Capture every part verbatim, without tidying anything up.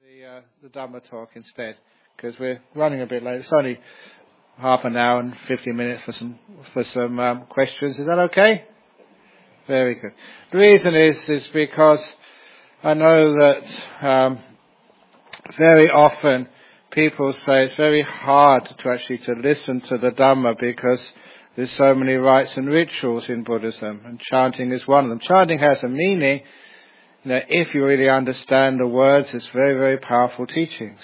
the, uh, the Dhamma talk instead, because we're running a bit late. It's only half an hour and fifteen minutes for some for some um, questions. Is that okay? Very good. The reason is is because I know that um, very often people say it's very hard to actually to listen to the Dhamma because there's so many rites and rituals in Buddhism, and chanting is one of them. Chanting has a meaning. You know, if you really understand the words, it's very, very powerful teachings.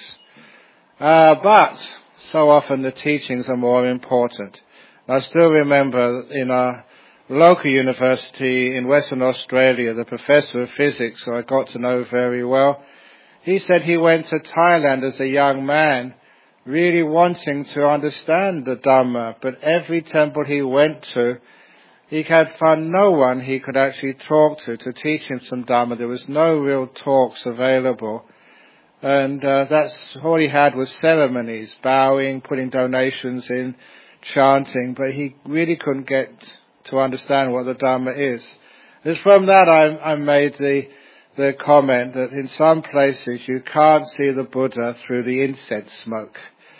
Uh, but so often the teachings are more important. And I still remember in our local university in Western Australia, the professor of physics, who I got to know very well, he said he went to Thailand as a young man, really wanting to understand the Dhamma, but every temple he went to, he had found no one he could actually talk to to teach him some Dhamma. There was no real talks available. And uh, that's all he had was ceremonies, bowing, putting donations in, chanting, but he really couldn't get to understand what the Dhamma is. It's from that I, I made the, the comment that in some places you can't see the Buddha through the incense smoke.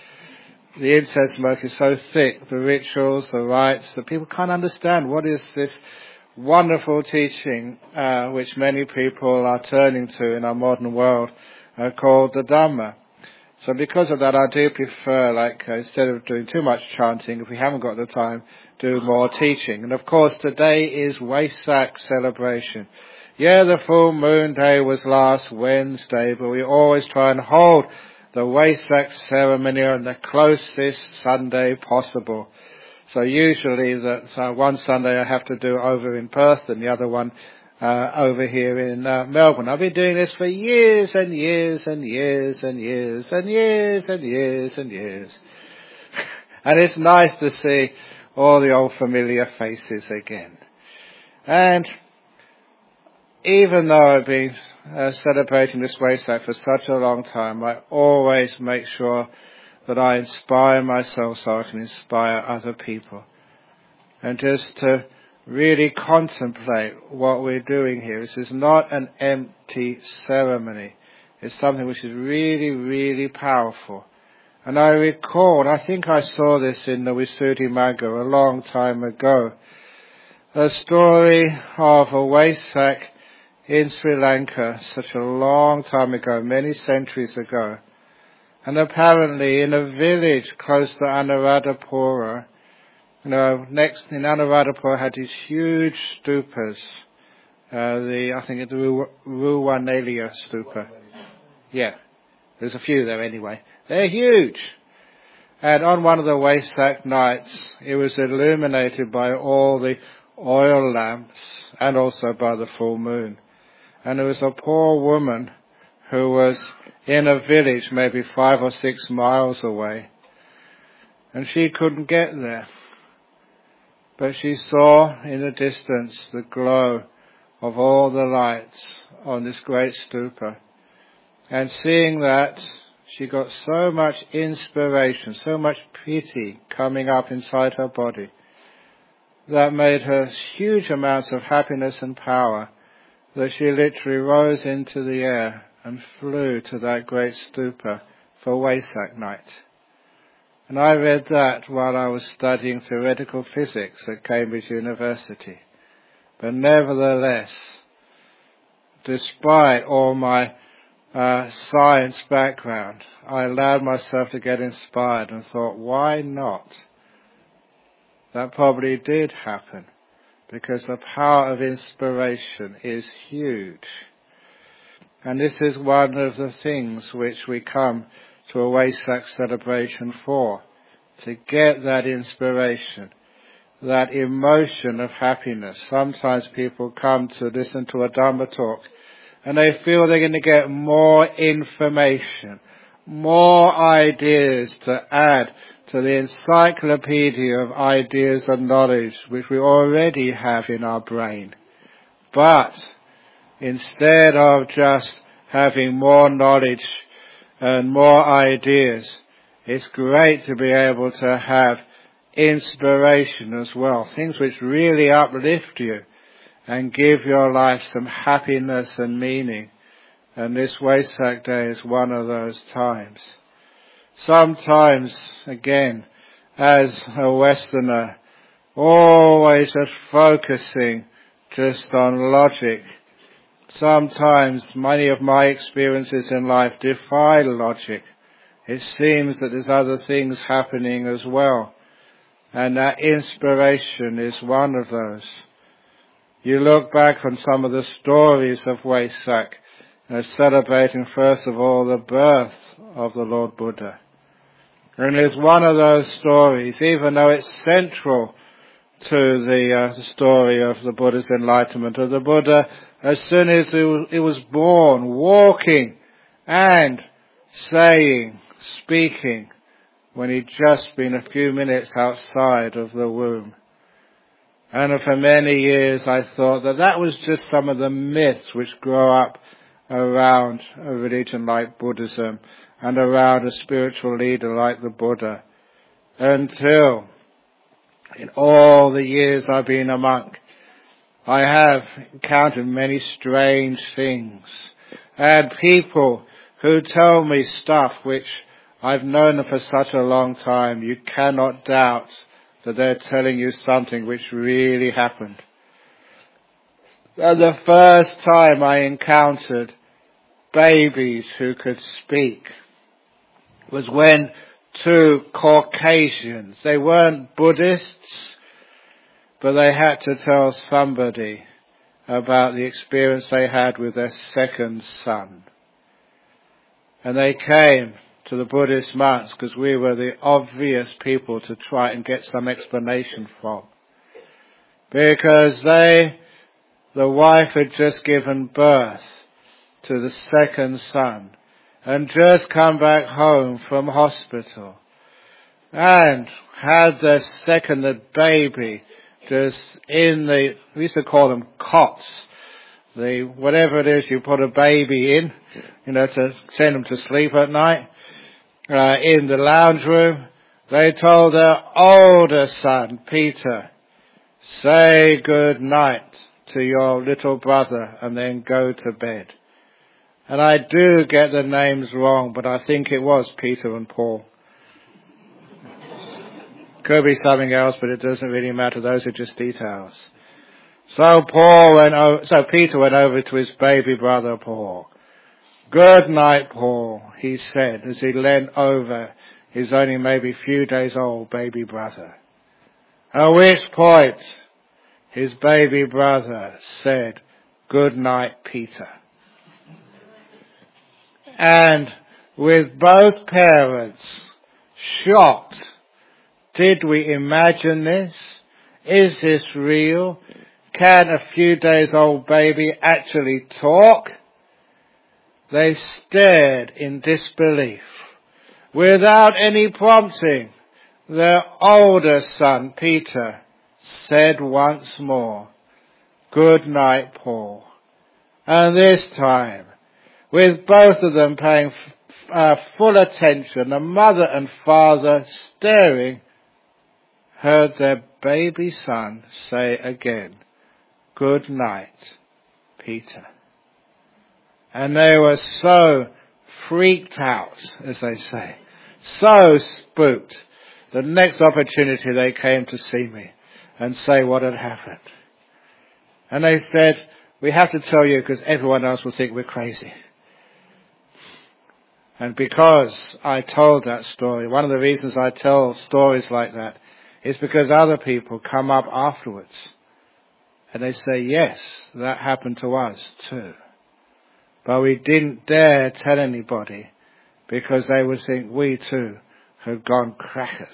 The incense smoke is so thick, the rituals, the rites, that people can't understand what is this wonderful teaching uh, which many people are turning to in our modern world, uh, called the Dhamma. So because of that, I do prefer, like, uh, instead of doing too much chanting, if we haven't got the time, do more teaching. And of course, today is Wesak celebration. Yeah, the full moon day was last Wednesday, but we always try and hold the Wesak ceremony on the closest Sunday possible. So usually that uh, one Sunday I have to do over in Perth and the other one uh, over here in uh, Melbourne. I've been doing this for years and years and years and years and years and years and years. And it's nice to see all the old familiar faces again. And even though I've been Uh, celebrating this Wesak for such a long time, I always make sure that I inspire myself so I can inspire other people. And just to really contemplate what we're doing here. This is not an empty ceremony. It's something which is really, really powerful. And I recall, I think I saw this in the Visuddhimagga a long time ago, a story of a Wesak in Sri Lanka, such a long time ago, many centuries ago. And apparently in a village close to Anuradhapura, you know, next in Anuradhapura had these huge stupas, uh, the, I think it's the Ruwaneliya stupa. Yeah, there's a few there anyway. They're huge. And on one of the Wesak nights, it was illuminated by all the oil lamps and also by the full moon. And there was a poor woman who was in a village maybe five or six miles away. And she couldn't get there. But she saw in the distance the glow of all the lights on this great stupa. And seeing that, she got so much inspiration, so much piti coming up inside her body, that made her huge amounts of happiness and power, that she literally rose into the air and flew to that great stupa for Wesak night. And I read that while I was studying theoretical physics at Cambridge University. But nevertheless, despite all my uh, science background, I allowed myself to get inspired and thought, why not? That probably did happen, because the power of inspiration is huge. And this is one of the things which we come to a Wesak celebration for, to get that inspiration, that emotion of happiness. Sometimes people come to listen to a Dhamma talk and they feel they're going to get more information, more ideas to add to the encyclopedia of ideas and knowledge which we already have in our brain. But instead of just having more knowledge and more ideas, it's great to be able to have inspiration as well, things which really uplift you and give your life some happiness and meaning. And this Wesak Day is one of those times. Sometimes, again, as a Westerner, always just focusing just on logic. Sometimes many of my experiences in life defy logic. It seems that there's other things happening as well. And that inspiration is one of those. You look back on some of the stories of Wesak, uh, celebrating first of all the birth of the Lord Buddha. And it's one of those stories, even though it's central to the, uh, the story of the Buddha's enlightenment, of the Buddha, as soon as he was born, walking and saying, speaking, when he'd just been a few minutes outside of the womb. And for many years I thought that that was just some of the myths which grow up around a religion like Buddhism and around a spiritual leader like the Buddha. Until, in all the years I've been a monk, I have encountered many strange things. And people who tell me stuff which I've known them for such a long time, you cannot doubt that they're telling you something which really happened. And the first time I encountered babies who could speak was when two Caucasians, they weren't Buddhists, but they had to tell somebody about the experience they had with their second son. And they came to the Buddhist monks because we were the obvious people to try and get some explanation from. Because they, the wife had just given birth to the second son and just come back home from hospital and had their second the baby just in the, we used to call them cots, the, whatever it is you put a baby in, you know, to send them to sleep at night, uh, in the lounge room. They told their older son, Peter, say good night to your little brother and then go to bed. And I do get the names wrong, but I think it was Peter and Paul. Could be something else, but it doesn't really matter. Those are just details. So Paul went over, so Peter went over to his baby brother Paul. Good night, Paul, he said as he leant over his only maybe few days old baby brother. At which point his baby brother said, good night, Peter. And with both parents shocked, did we imagine this? Is this real? Can a few days old baby actually talk? They stared in disbelief. Without any prompting, their older son, Peter, said once more, good night, Paul. And this time, with both of them paying uh, full attention, the mother and father staring, heard their baby son say again, good night, Peter. And they were so freaked out, as they say, so spooked. The next opportunity they came to see me and say what had happened. And they said, we have to tell you because everyone else will think we're crazy. And because I told that story, one of the reasons I tell stories like that is because other people come up afterwards and they say, yes, that happened to us too. But we didn't dare tell anybody because they would think we too had gone crackers.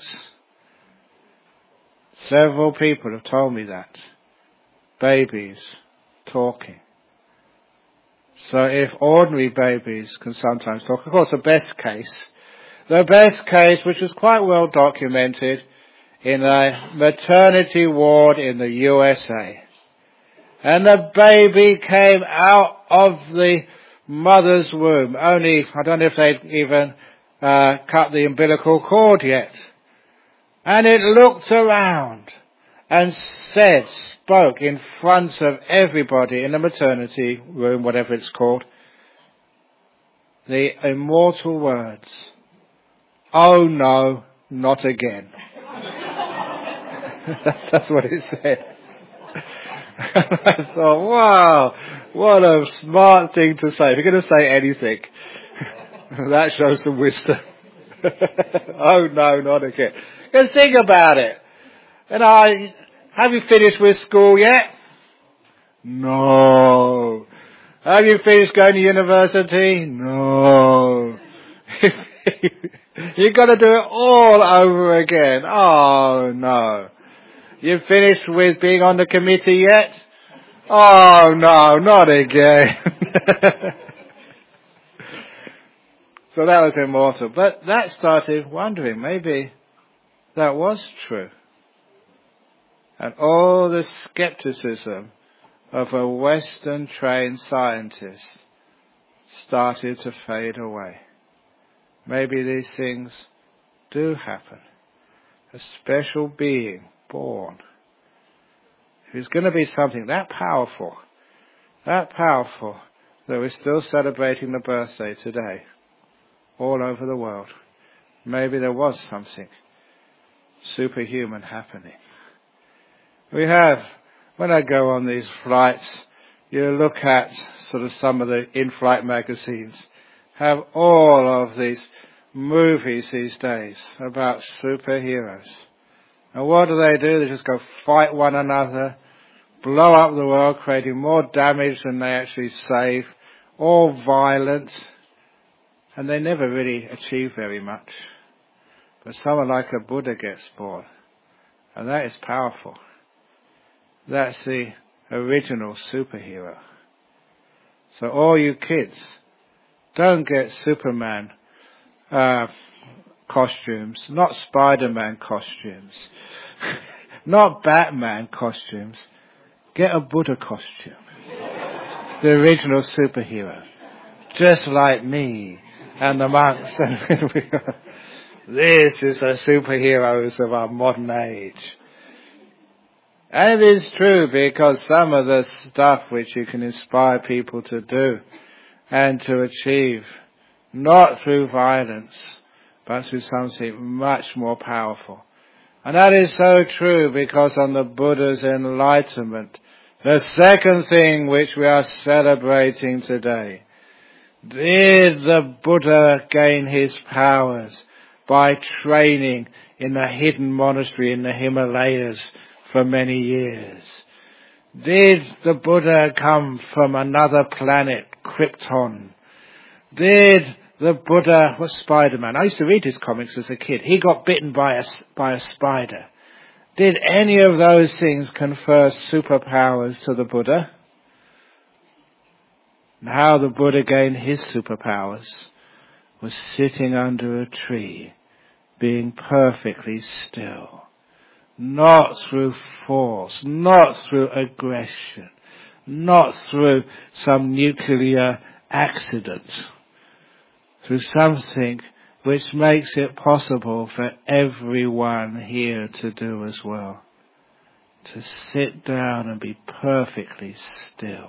Several people have told me that. Babies talking. So if ordinary babies can sometimes talk, of course the best case, the best case which is quite well documented in a maternity ward in the U S A. And the baby came out of the mother's womb. Only, I don't know if they'd even uh, cut the umbilical cord yet. And it looked around and said, spoke in front of everybody in the maternity room, whatever it's called, the immortal words, "Oh no, not again." that's, that's what it said. I thought, wow, what a smart thing to say. If you're going to say anything, that shows some wisdom. Oh no, not again. Just think about it. And I, have you finished with school yet? No. Have you finished going to university? No. You've got to do it all over again. Oh no. You finished with being on the committee yet? Oh no, not again. So that was immortal. But that started wondering, maybe that was true. And all the skepticism of a Western trained scientist started to fade away. Maybe these things do happen. A special being born. It's going to be something that powerful, that powerful, that we're still celebrating the birthday today, all over the world. Maybe there was something superhuman happening. We have, when I go on these flights, you look at sort of some of the in-flight magazines, have all of these movies these days about superheroes. And what do they do? They just go fight one another, blow up the world, creating more damage than they actually save, all violent, and they never really achieve very much. But someone like a Buddha gets born, and that is powerful. That's the original superhero. So all you kids, don't get Superman uh, costumes, not Spider-Man costumes, not Batman costumes. Get a Buddha costume. The original superhero. Just like me and the monks. This is the superheroes of our modern age. And it is true, because some of the stuff which you can inspire people to do and to achieve, not through violence, but through something much more powerful. And that is so true, because on the Buddha's enlightenment, the second thing which we are celebrating today, did the Buddha gain his powers by training in the hidden monastery in the Himalayas for many years? Did the Buddha come from another planet, Krypton? Did the Buddha, what Spider-Man? I used to read his comics as a kid. He got bitten by a, by a spider. Did any of those things confer superpowers to the Buddha? And how the Buddha gained his superpowers was sitting under a tree, being perfectly still. Not through force, not through aggression, not through some nuclear accident, through something which makes it possible for everyone here to do as well. To sit down and be perfectly still.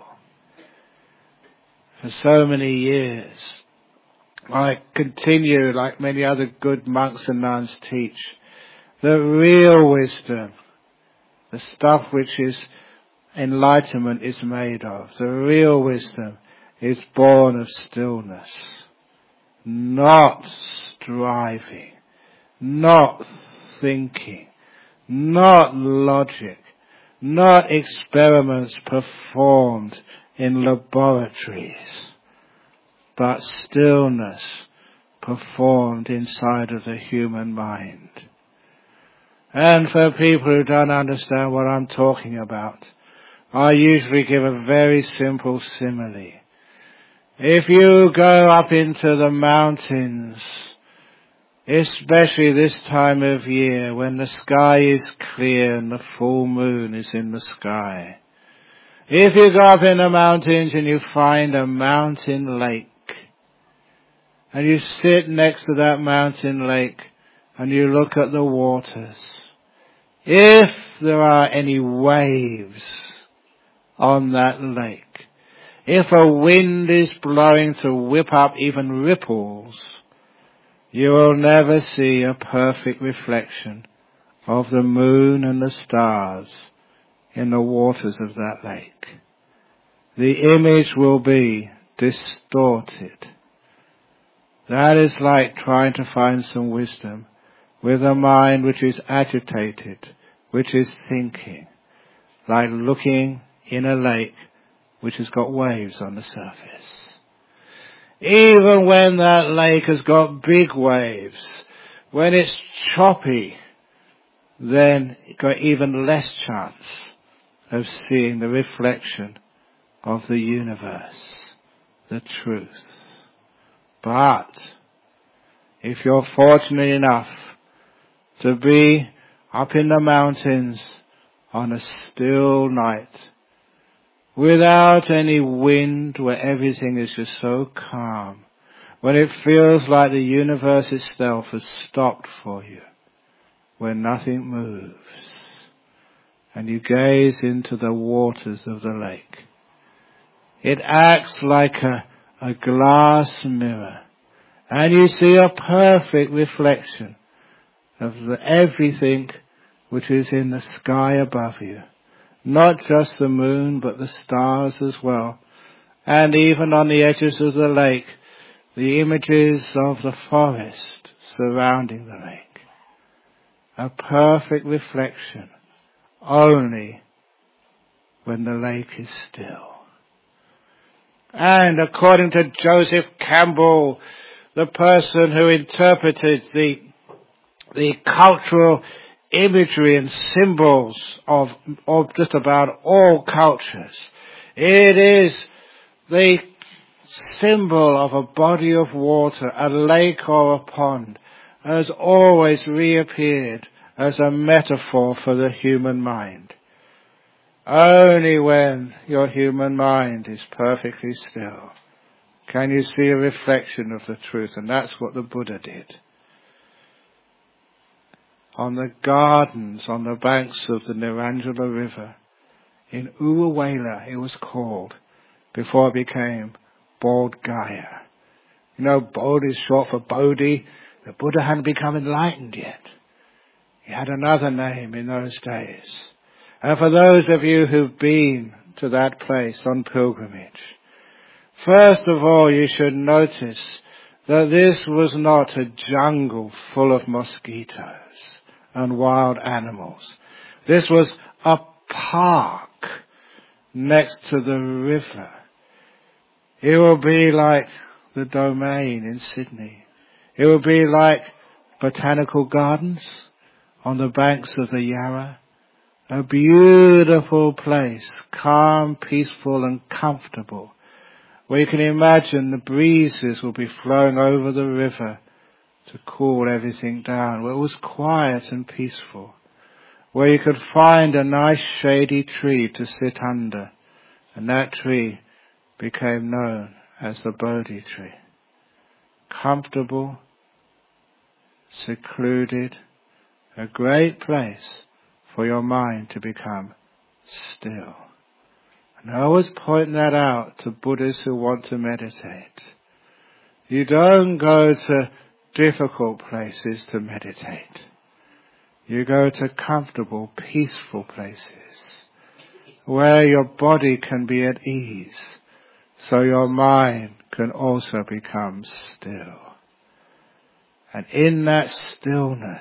For so many years, I continue, like many other good monks and nuns teach, the real wisdom, the stuff which is enlightenment is made of, the real wisdom is born of stillness, not striving, not thinking, not logic, not experiments performed in laboratories, but stillness performed inside of the human mind. And for people who don't understand what I'm talking about, I usually give a very simple simile. If you go up into the mountains, especially this time of year when the sky is clear and the full moon is in the sky, if you go up in the mountains and you find a mountain lake, and you sit next to that mountain lake and you look at the waters, if there are any waves on that lake, If a wind is blowing to whip up even ripples, you will never see a perfect reflection of the moon and the stars in the waters of that lake. The image will be distorted. That is like trying to find some wisdom with a mind which is agitated, which is thinking, like looking in a lake which has got waves on the surface. Even when that lake has got big waves, when it's choppy, then you've got even less chance of seeing the reflection of the universe, the truth. But if you're fortunate enough to be up in the mountains on a still night, without any wind, where everything is just so calm, when it feels like the universe itself has stopped for you, when nothing moves, and you gaze into the waters of the lake, it acts like a, a glass mirror, and you see a perfect reflection of the, everything which is in the sky above you. Not just the moon, but the stars as well. And even on the edges of the lake, the images of the forest surrounding the lake. A perfect reflection only when the lake is still. And according to Joseph Campbell, the person who interpreted the, the cultural imagery and symbols of, of just about all cultures, it is the symbol of a body of water, a lake or a pond, has always reappeared as a metaphor for the human mind. Only when your human mind is perfectly still can you see a reflection of the truth, and that's what the Buddha did. On the gardens on the banks of the Narangala River, in Uruwela it was called, before it became Bodh Gaya. You know, Bodh is short for Bodhi. The Buddha hadn't become enlightened yet. He had another name in those days. And for those of you who've been to that place on pilgrimage, first of all you should notice that this was not a jungle full of mosquitoes and wild animals. This was a park next to the river. It will be like the Domain in Sydney. It will be like botanical gardens on the banks of the Yarra. A beautiful place, calm, peaceful and comfortable, where you can imagine the breezes will be flowing over the river to cool everything down, where it was quiet and peaceful, where you could find a nice shady tree to sit under, and that tree became known as the Bodhi tree. Comfortable, secluded, a great place for your mind to become still. And I always point that out to Buddhists who want to meditate. You don't go to difficult places to meditate. You go to comfortable, peaceful places where your body can be at ease, so your mind can also become still. And in that stillness,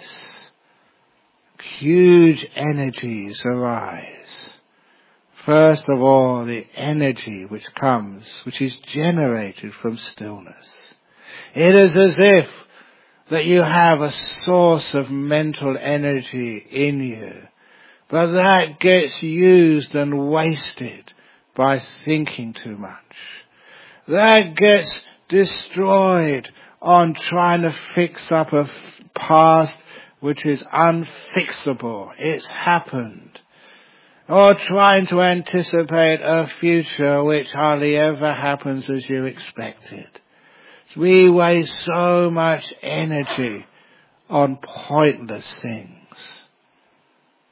huge energies arise. First of all, the energy which comes, which is generated from stillness. It is as if that you have a source of mental energy in you, but that gets used and wasted by thinking too much. That gets destroyed on trying to fix up a past which is unfixable. It's happened. Or trying to anticipate a future which hardly ever happens as you expected. We waste so much energy on pointless things.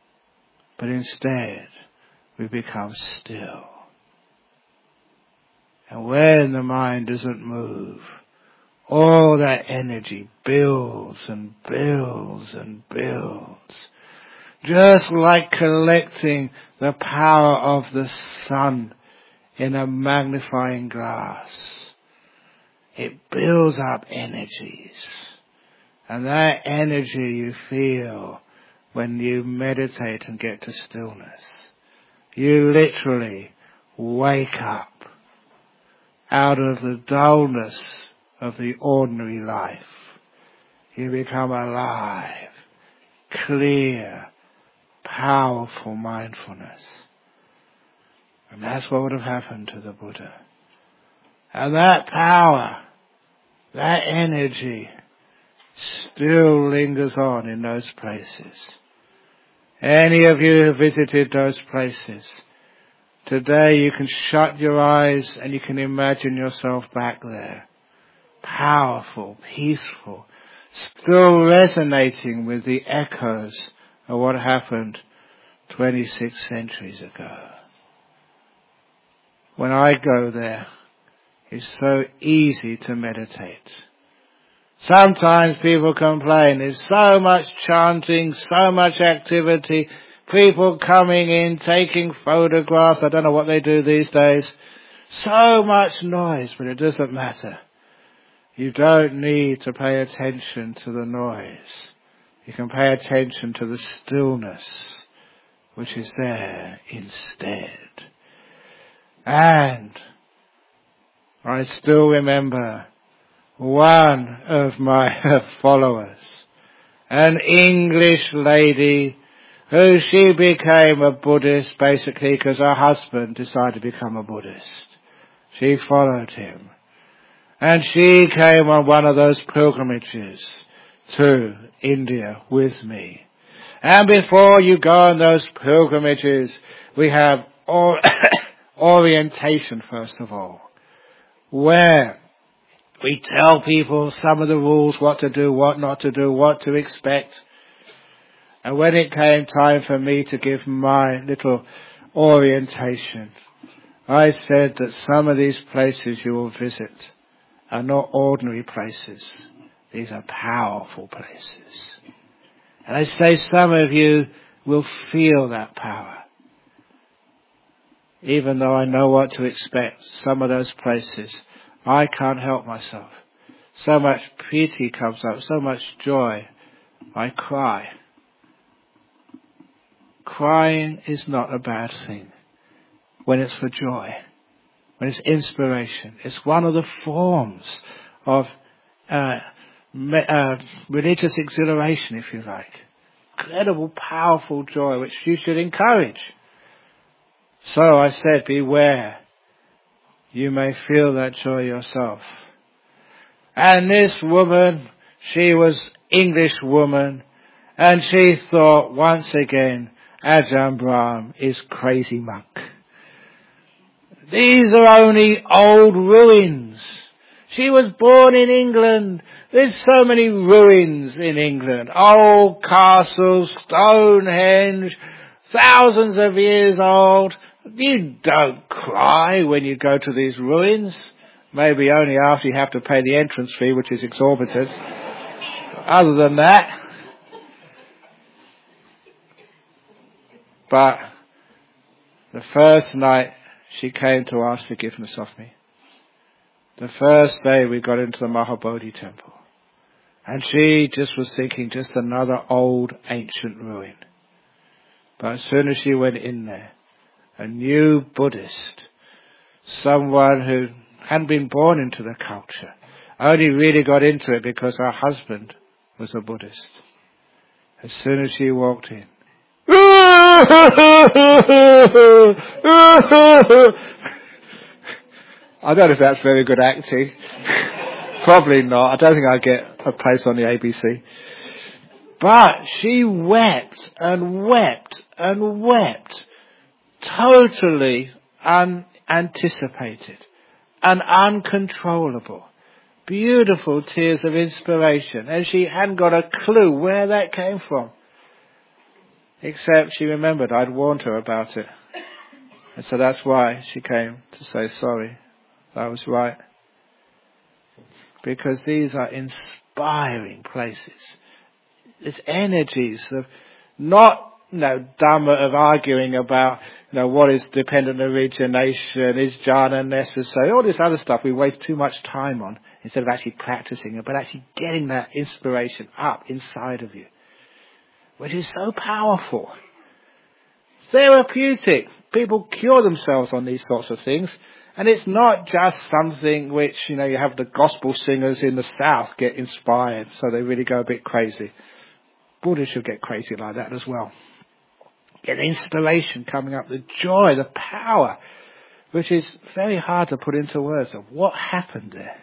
But instead, we become still. And when the mind doesn't move, all that energy builds and builds and builds. Just like collecting the power of the sun in a magnifying glass. It builds up energies. And that energy you feel when you meditate and get to stillness. You literally wake up out of the dullness of the ordinary life. You become alive, clear, powerful mindfulness. And that's what would have happened to the Buddha. And that power, that energy, still lingers on in those places. Any of you who visited those places, today you can shut your eyes and you can imagine yourself back there. Powerful, peaceful, still resonating with the echoes of what happened twenty-six centuries ago. When I go there, it's so easy to meditate. Sometimes people complain, there's so much chanting, so much activity, people coming in, taking photographs, I don't know what they do these days. So much noise, but it doesn't matter. You don't need to pay attention to the noise. You can pay attention to the stillness, which is there instead. And I still remember one of my followers, an English lady who she became a Buddhist basically because her husband decided to become a Buddhist. She followed him. And she came on one of those pilgrimages to India with me. And before you go on those pilgrimages, we have or- orientation first of all, where we tell people some of the rules, what to do, what not to do, what to expect. And when it came time for me to give my little orientation, I said that some of these places you will visit are not ordinary places. These are powerful places. And I say some of you will feel that power. Even though I know what to expect, some of those places, I can't help myself. So much piti comes up, so much joy. I cry. Crying is not a bad thing when it's for joy, when it's inspiration. It's one of the forms of uh, me, uh, religious exhilaration, if you like. Incredible, powerful joy, which you should encourage. So I said, beware. You may feel that joy yourself. And this woman, she was English woman, and she thought once again, Ajahn Brahm is crazy monk. These are only old ruins. She was born in England. There's so many ruins in England. Old castles, Stonehenge, thousands of years old. You don't cry when you go to these ruins. Maybe only after you have to pay the entrance fee, which is exorbitant. Other than that. But the first night she came to ask forgiveness of me. The first day we got into the Mahabodhi temple. And she just was thinking just another old ancient ruin. But as soon as she went in there, a new Buddhist, someone who hadn't been born into the culture, only really got into it because her husband was a Buddhist. As soon as she walked in, I don't know if that's very good acting. Probably not. I don't think I get a place on the A B C. But she wept and wept and wept. Totally unanticipated and uncontrollable. Beautiful tears of inspiration. And she hadn't got a clue where that came from. Except she remembered I'd warned her about it. And so that's why she came to say sorry. That was right. Because these are inspiring places. It's energies of not, you know, Dhamma of arguing about, you know, what is dependent origination, is jhana necessary, all this other stuff we waste too much time on instead of actually practicing it, but actually getting that inspiration up inside of you, which is so powerful. Therapeutic. People cure themselves on these sorts of things. And it's not just something which, you know, you have the gospel singers in the south get inspired, so they really go a bit crazy. Buddha should get crazy like that as well. Get inspiration coming up, the joy, the power, which is very hard to put into words of what happened there.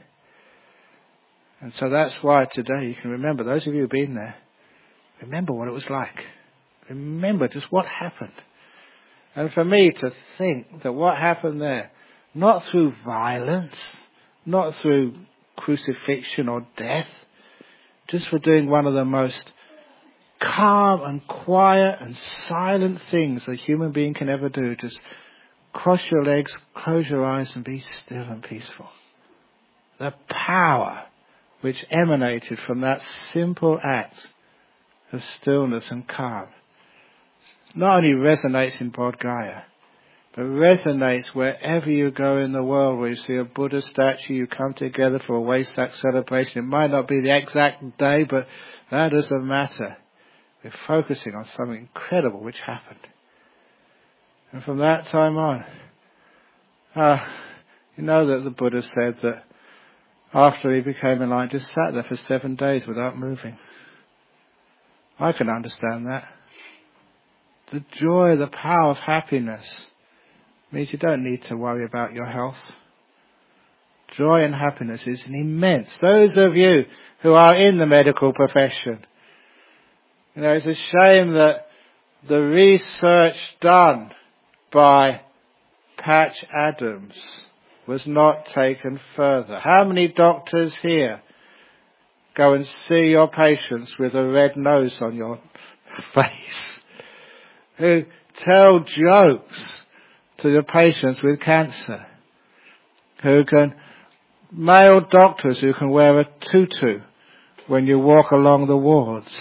And so that's why today you can remember, those of you who've been there, remember what it was like. Remember just what happened. And for me to think that what happened there, not through violence, not through crucifixion or death, just for doing one of the most calm and quiet and silent things a human being can ever do. Just cross your legs, close your eyes and be still and peaceful. The power which emanated from that simple act of stillness and calm not only resonates in Bodh Gaya, but resonates wherever you go in the world, where you see a Buddha statue, you come together for a Wesak celebration. It might not be the exact day, but that doesn't matter. We're focusing on something incredible which happened. And from that time on, uh, you know that the Buddha said that after he became enlightened, just sat there for seven days without moving. I can understand that. The joy, the power of happiness means you don't need to worry about your health. Joy and happiness is an immense. Those of you who are in the medical profession, you know, it's a shame that the research done by Patch Adams was not taken further. How many doctors here go and see your patients with a red nose on your face, who tell jokes to the patients with cancer, who can, male doctors who can wear a tutu when you walk along the wards,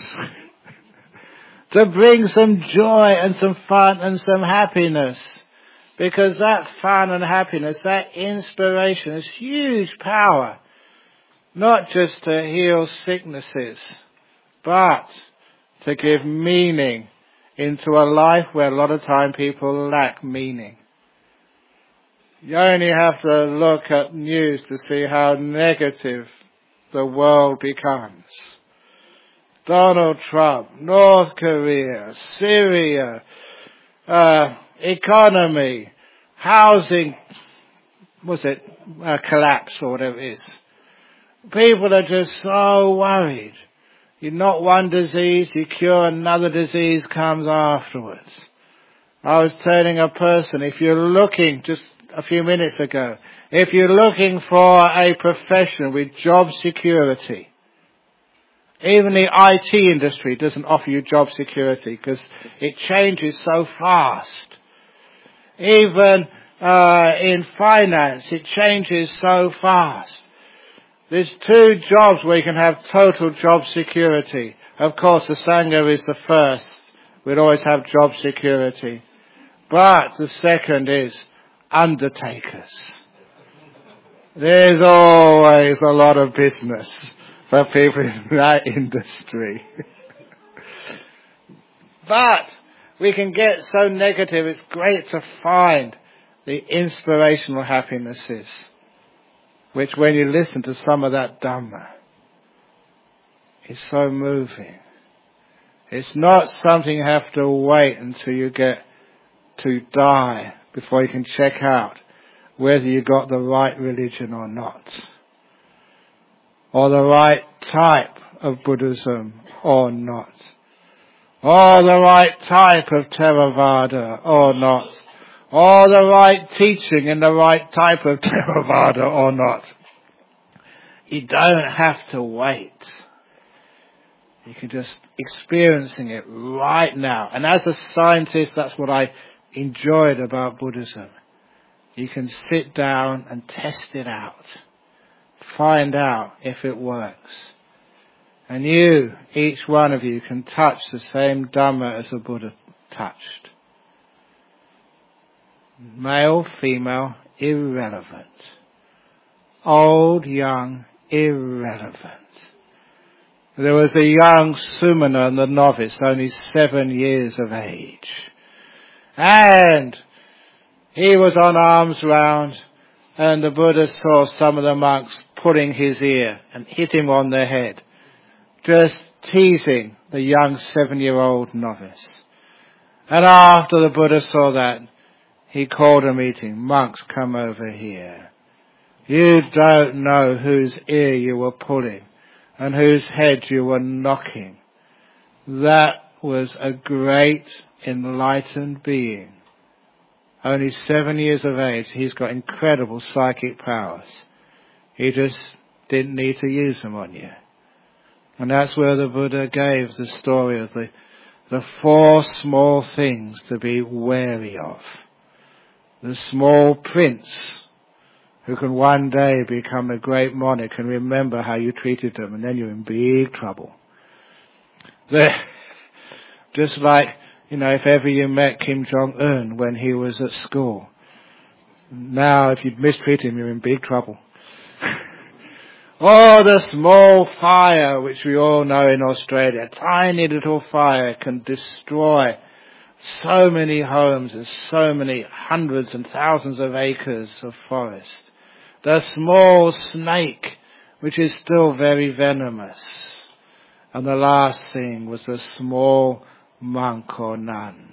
to bring some joy and some fun and some happiness, because that fun and happiness, that inspiration is huge power, not just to heal sicknesses, but to give meaning into a life where a lot of time people lack meaning. You only have to look at news to see how negative the world becomes. Donald Trump, North Korea, Syria, uh, economy, housing, was it, uh, collapse or whatever it is. People are just so worried. You knock one disease, you cure another disease comes afterwards. I was telling a person, if you're looking, just a few minutes ago, if you're looking for a profession with job security, even the I T industry doesn't offer you job security because it changes so fast. Even uh, in finance, it changes so fast. There's two jobs where you can have total job security. Of course, the Sangha is the first. We'd always have job security. But the second is undertakers. There's always a lot of business for people in that industry. But we can get so negative, it's great to find the inspirational happinesses, which when you listen to some of that Dhamma, is so moving. It's not something you have to wait until you get to die before you can check out whether you got the right religion or not, or the right type of Buddhism or not, or the right type of Theravada or not, or the right teaching in the right type of Theravada or not. You don't have to wait. You can just experiencing it right now. And as a scientist, that's what I enjoyed about Buddhism. you can sit down and test it out. Find out if it works. And you, each one of you, can touch the same Dhamma as the Buddha touched. Male, female, irrelevant. Old, young, irrelevant. There was a young Sumana, the novice, only seven years of age. And he was on arms round, and the Buddha saw some of the monks pulling his ear and hit him on the head, just teasing the young seven-year-old novice. And after the Buddha saw that, he called a meeting. Monks, come over here. You don't know whose ear you were pulling and whose head you were knocking. That was a great enlightened being. Only seven years of age, he's got incredible psychic powers. He just didn't need to use them on you. And that's where the Buddha gave the story of the, the four small things to be wary of. The small prince, who can one day become a great monarch and remember how you treated them, and then you're in big trouble. The, just like, you know, if ever you met Kim Jong-un when he was at school. Now, if you'd mistreat him, you're in big trouble. Oh, the small fire, which we all know in Australia. A tiny little fire can destroy so many homes and so many hundreds and thousands of acres of forest. The small snake, which is still very venomous. And the last thing was the small monk or nun.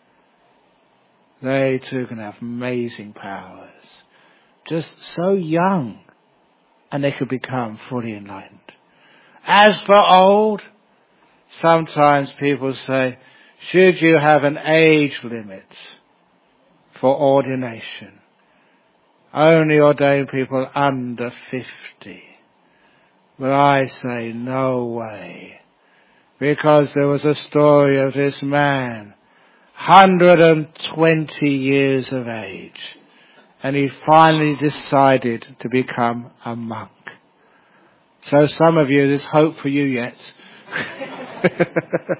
They too can have amazing powers. Just so young, and they could become fully enlightened. As for old, sometimes people say, should you have an age limit for ordination? Only ordain people under fifty. But I say, no way. Because there was a story of this man, one hundred twenty years of age, and he finally decided to become a monk. So some of you, there's hope for you yet. one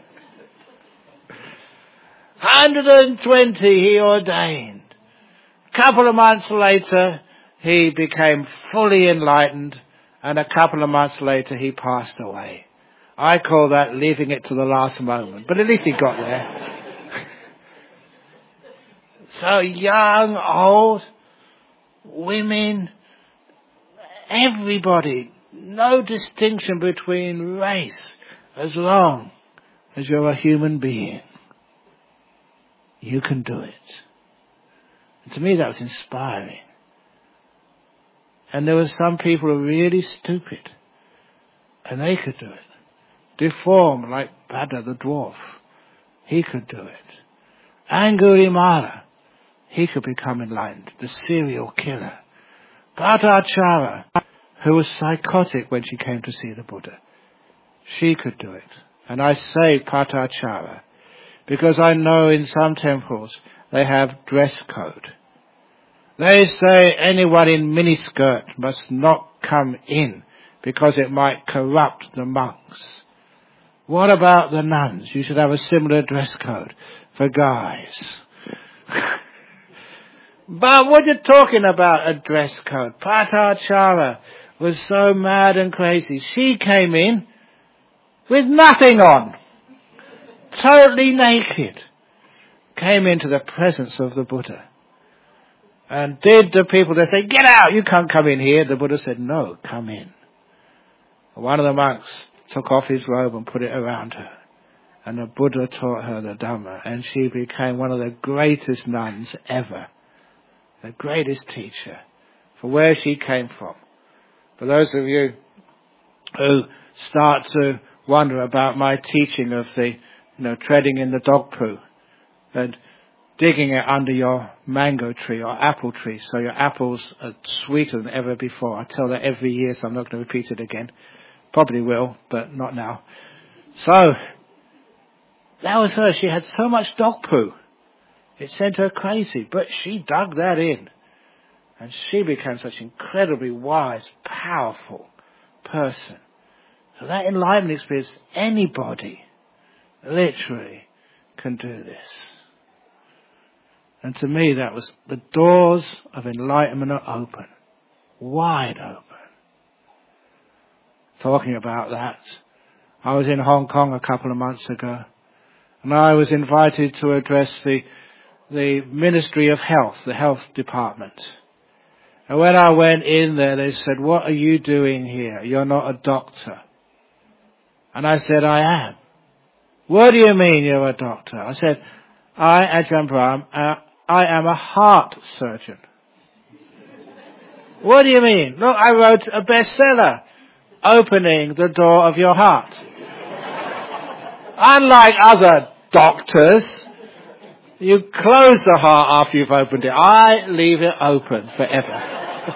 hundred twenty he ordained. A couple of months later, he became fully enlightened, and a couple of months later, he passed away. I call that leaving it to the last moment, but at least he got there. So young, old, women, everybody, no distinction between race, as long as you're a human being. You can do it. And to me that was inspiring. And there were some people who were really stupid, and they could do it. Deformed like Bhadra the dwarf, he could do it. Angulimala, he could become enlightened, the serial killer. Bhattacharya, who was psychotic when she came to see the Buddha, she could do it. And I say Bhattacharya because I know in some temples they have dress code. They say anyone in miniskirt must not come in because it might corrupt the monks. What about the nuns? You should have a similar dress code for guys. But what are you talking about, a dress code? Bhattacharya was so mad and crazy. She came in with nothing on. Totally naked. Came into the presence of the Buddha. And did the people there say, get out, you can't come in here. The Buddha said, no, come in. One of the monks took off his robe and put it around her. And the Buddha taught her the Dhamma. And she became one of the greatest nuns ever. The greatest teacher. For where she came from. For those of you who start to wonder about my teaching of the, you know, treading in the dog poo. And digging it under your mango tree or apple tree so your apples are sweeter than ever before. I tell that every year, so I'm not going to repeat it again. Probably will, but not now. So, that was her. She had so much dog poo. It sent her crazy, but she dug that in. And she became such an incredibly wise, powerful person. So that enlightenment experience, anybody, literally, can do this. And to me, that was the doors of enlightenment are open. Wide open. Talking about that, I was in Hong Kong a couple of months ago, and I was invited to address the, the Ministry of Health, the Health Department. And when I went in there, they said, "What are you doing here? You're not a doctor." And I said, "I am." "What do you mean you're a doctor?" I said, "I, Ajahn Brahm, uh, I am a heart surgeon." "What do you mean?" "Look, I wrote a bestseller, Opening the Door of Your Heart." Unlike other doctors, you close the heart after you've opened it. I leave it open forever.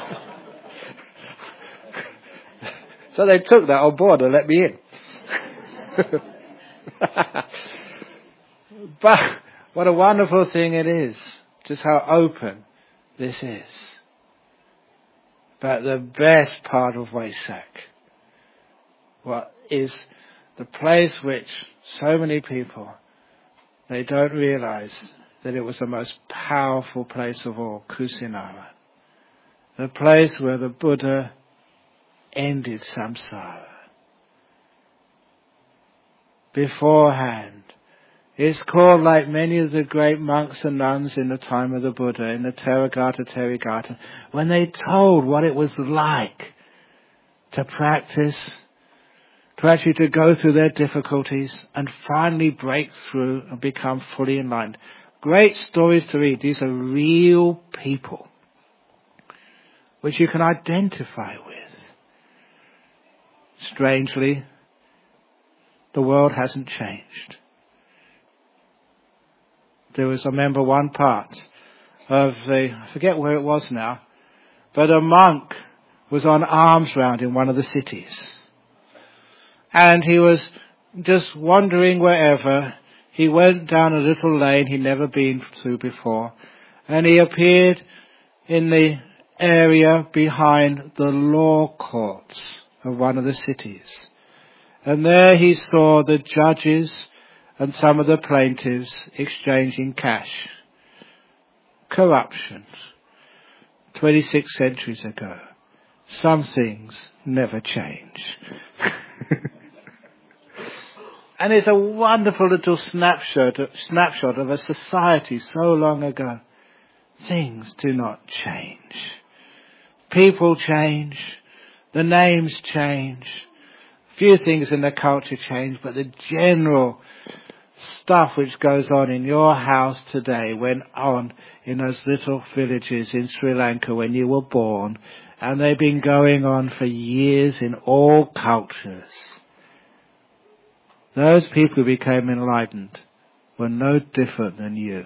So they took that on board and let me in. But what a wonderful thing it is, just how open this is. But the best part of Wesak, what is the place which so many people, they don't realize that it was the most powerful place of all, Kusinara. The place where the Buddha ended samsara. Beforehand, it's called, like many of the great monks and nuns in the time of the Buddha, in the Therigatha Therigatha, when they told what it was like to practice, to actually to go through their difficulties and finally break through and become fully enlightened. Great stories to read. These are real people which you can identify with. Strangely, the world hasn't changed. There was, I remember one part of the, I forget where it was now, but a monk was on alms round in one of the cities. And he was just wandering wherever. He went down a little lane he'd never been through before. And he appeared in the area behind the law courts of one of the cities. And there he saw the judges and some of the plaintiffs exchanging cash. Corruption. twenty-six centuries ago. Some things never change. And it's a wonderful little snapshot, snapshot of a society so long ago. Things do not change. People change. The names change. Few things in the culture change, but the general stuff which goes on in your house today went on in those little villages in Sri Lanka when you were born, and they've been going on for years in all cultures. Those people who became enlightened were no different than you.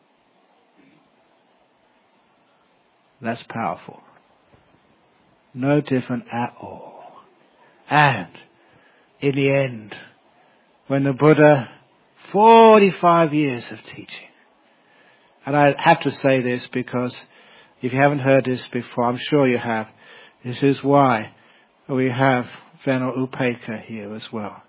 That's powerful. No different at all. And in the end, when the Buddha, forty-five years of teaching, and I have to say this because if you haven't heard this before, I'm sure you have, this is why we have Venerable Upekkha here as well.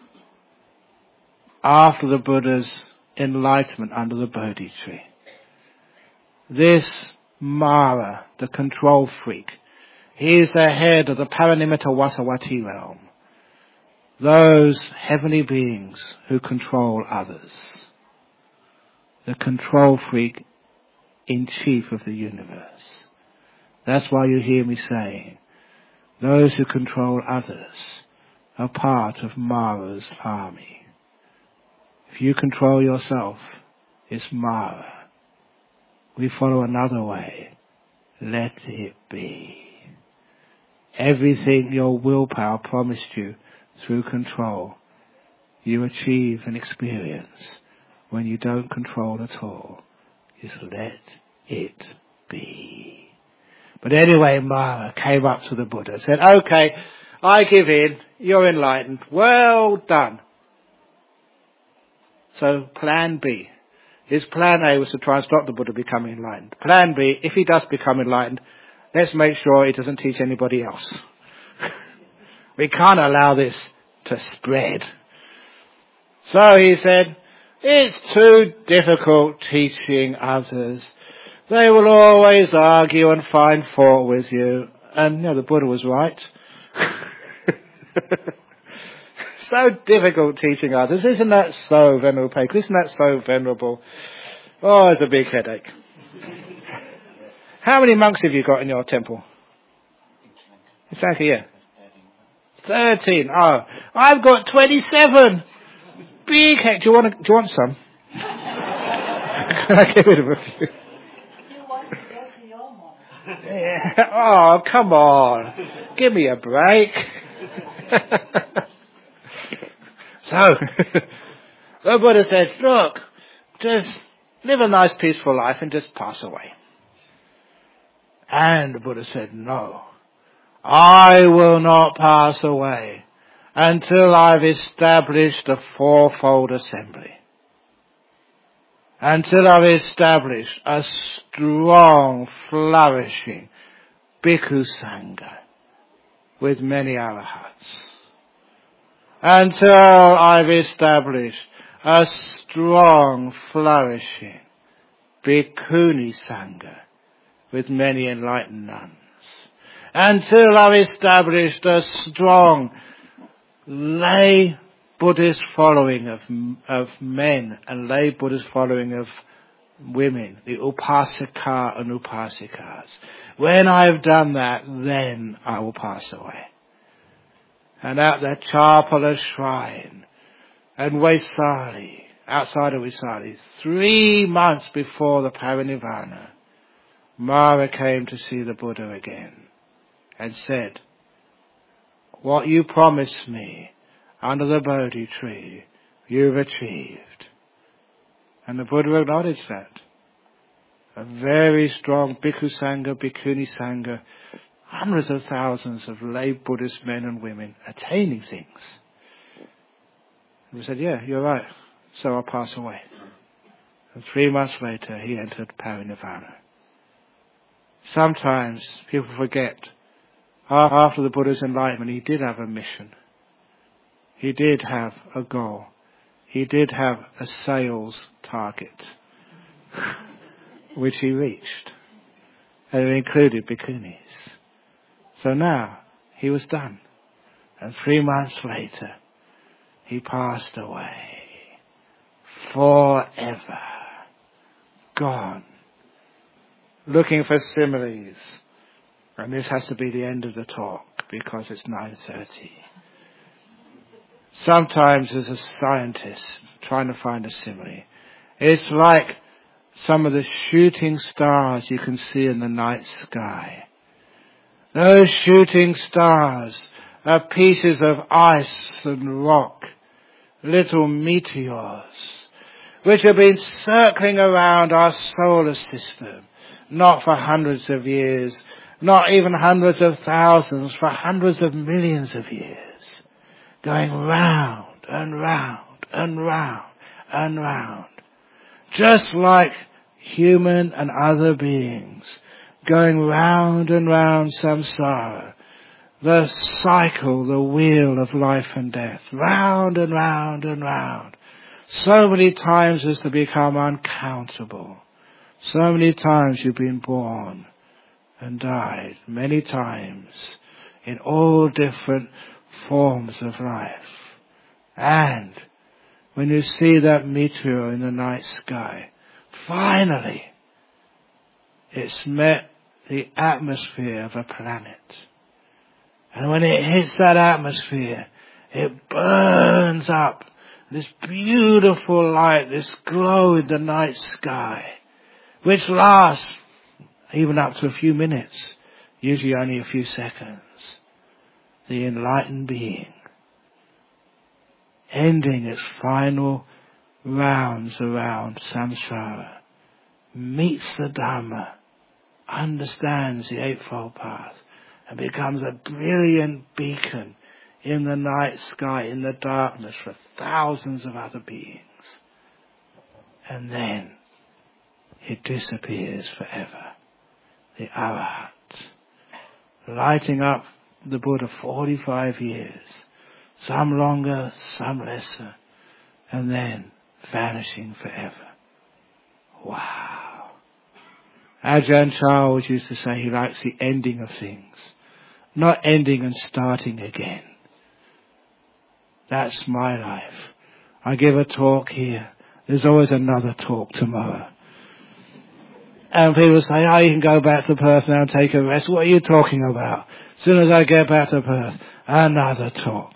After the Buddha's enlightenment under the Bodhi tree, this Mara, the control freak, he is the head of the Paranimitta Vasavati realm. Those heavenly beings who control others. The control freak in chief of the universe. That's why you hear me saying, those who control others are part of Mara's army. If you control yourself, it's Mara. We follow another way. Let it be. Everything your willpower promised you through control, you achieve and experience when you don't control at all. Just let it be. But anyway, Mara came up to the Buddha and said, "Okay, I give in. You're enlightened. Well done." So plan B. His plan A was to try and stop the Buddha becoming enlightened. Plan B, if he does become enlightened, let's make sure he doesn't teach anybody else. We can't allow this to spread. So he said, it's too difficult teaching others. They will always argue and find fault with you. And, you know, the Buddha was right. So difficult teaching others. Isn't that so venerable? Isn't that so venerable? Oh, it's a big headache. How many monks have you got in your temple? Exactly, yeah. Thirteen. Oh, I've got twenty-seven. Big heck. Do you want to, do you want some? Can I get rid of a few? You want to go to your mom? Yeah. Oh, come on. Give me a break. So, the Buddha said, look, just live a nice peaceful life and just pass away. And the Buddha said, no, I will not pass away until I've established a fourfold assembly. Until I've established a strong, flourishing Bhikkhu Sangha with many arahats. Until I've established a strong, flourishing Bhikkhuni Sangha with many enlightened nuns. Until I've established a strong lay Buddhist following of, of men and lay Buddhist following of women, the Upasaka and Upasikas. When I've done that, then I will pass away. And at the Chapala shrine and Vaisali, outside of Vaisali, three months before the Parinirvana, Mara came to see the Buddha again and said, what you promised me under the Bodhi tree, you've achieved. And the Buddha acknowledged that. A very strong Bhikkhu Sangha, Bhikkhuni Sangha, hundreds of thousands of lay Buddhist men and women attaining things. And we said, yeah, you're right. So I'll pass away. And three months later, he entered Parinirvana. Sometimes people forget, after the Buddha's enlightenment, he did have a mission. He did have a goal. He did have a sales target, which he reached. And it included bhikkhunis. So now, he was done. And three months later, he passed away. Forever. Gone. Looking for similes. And this has to be the end of the talk, because it's nine thirty. Sometimes as a scientist, trying to find a simile, it's like some of the shooting stars you can see in the night sky. Those shooting stars are pieces of ice and rock, little meteors, which have been circling around our solar system, not for hundreds of years, not even hundreds of thousands, for hundreds of millions of years, going round and round and round and round, just like human and other beings, going round and round samsara, the cycle, the wheel of life and death, round and round and round, so many times as to become uncountable. So many times you've been born and died, many times, in all different forms of life. And when you see that meteor in the night sky, finally, it's met the atmosphere of a planet. And when it hits that atmosphere, it burns up this beautiful light, this glow in the night sky, which lasts even up to a few minutes, usually only a few seconds. The enlightened being, ending its final rounds around samsara, meets the Dhamma, understands the Eightfold Path, and becomes a brilliant beacon in the night sky, in the darkness, for thousands of other beings. And then it disappears forever. The Arahat, lighting up the Buddha forty-five years, some longer, some lesser, and then vanishing forever. Wow. Ajahn Chah used to say he likes the ending of things, not ending and starting again. That's my life. I give a talk here. There's always another talk tomorrow. And people say, oh, you can go back to Perth now and take a rest. What are you talking about? As soon as I get back to Perth, another talk.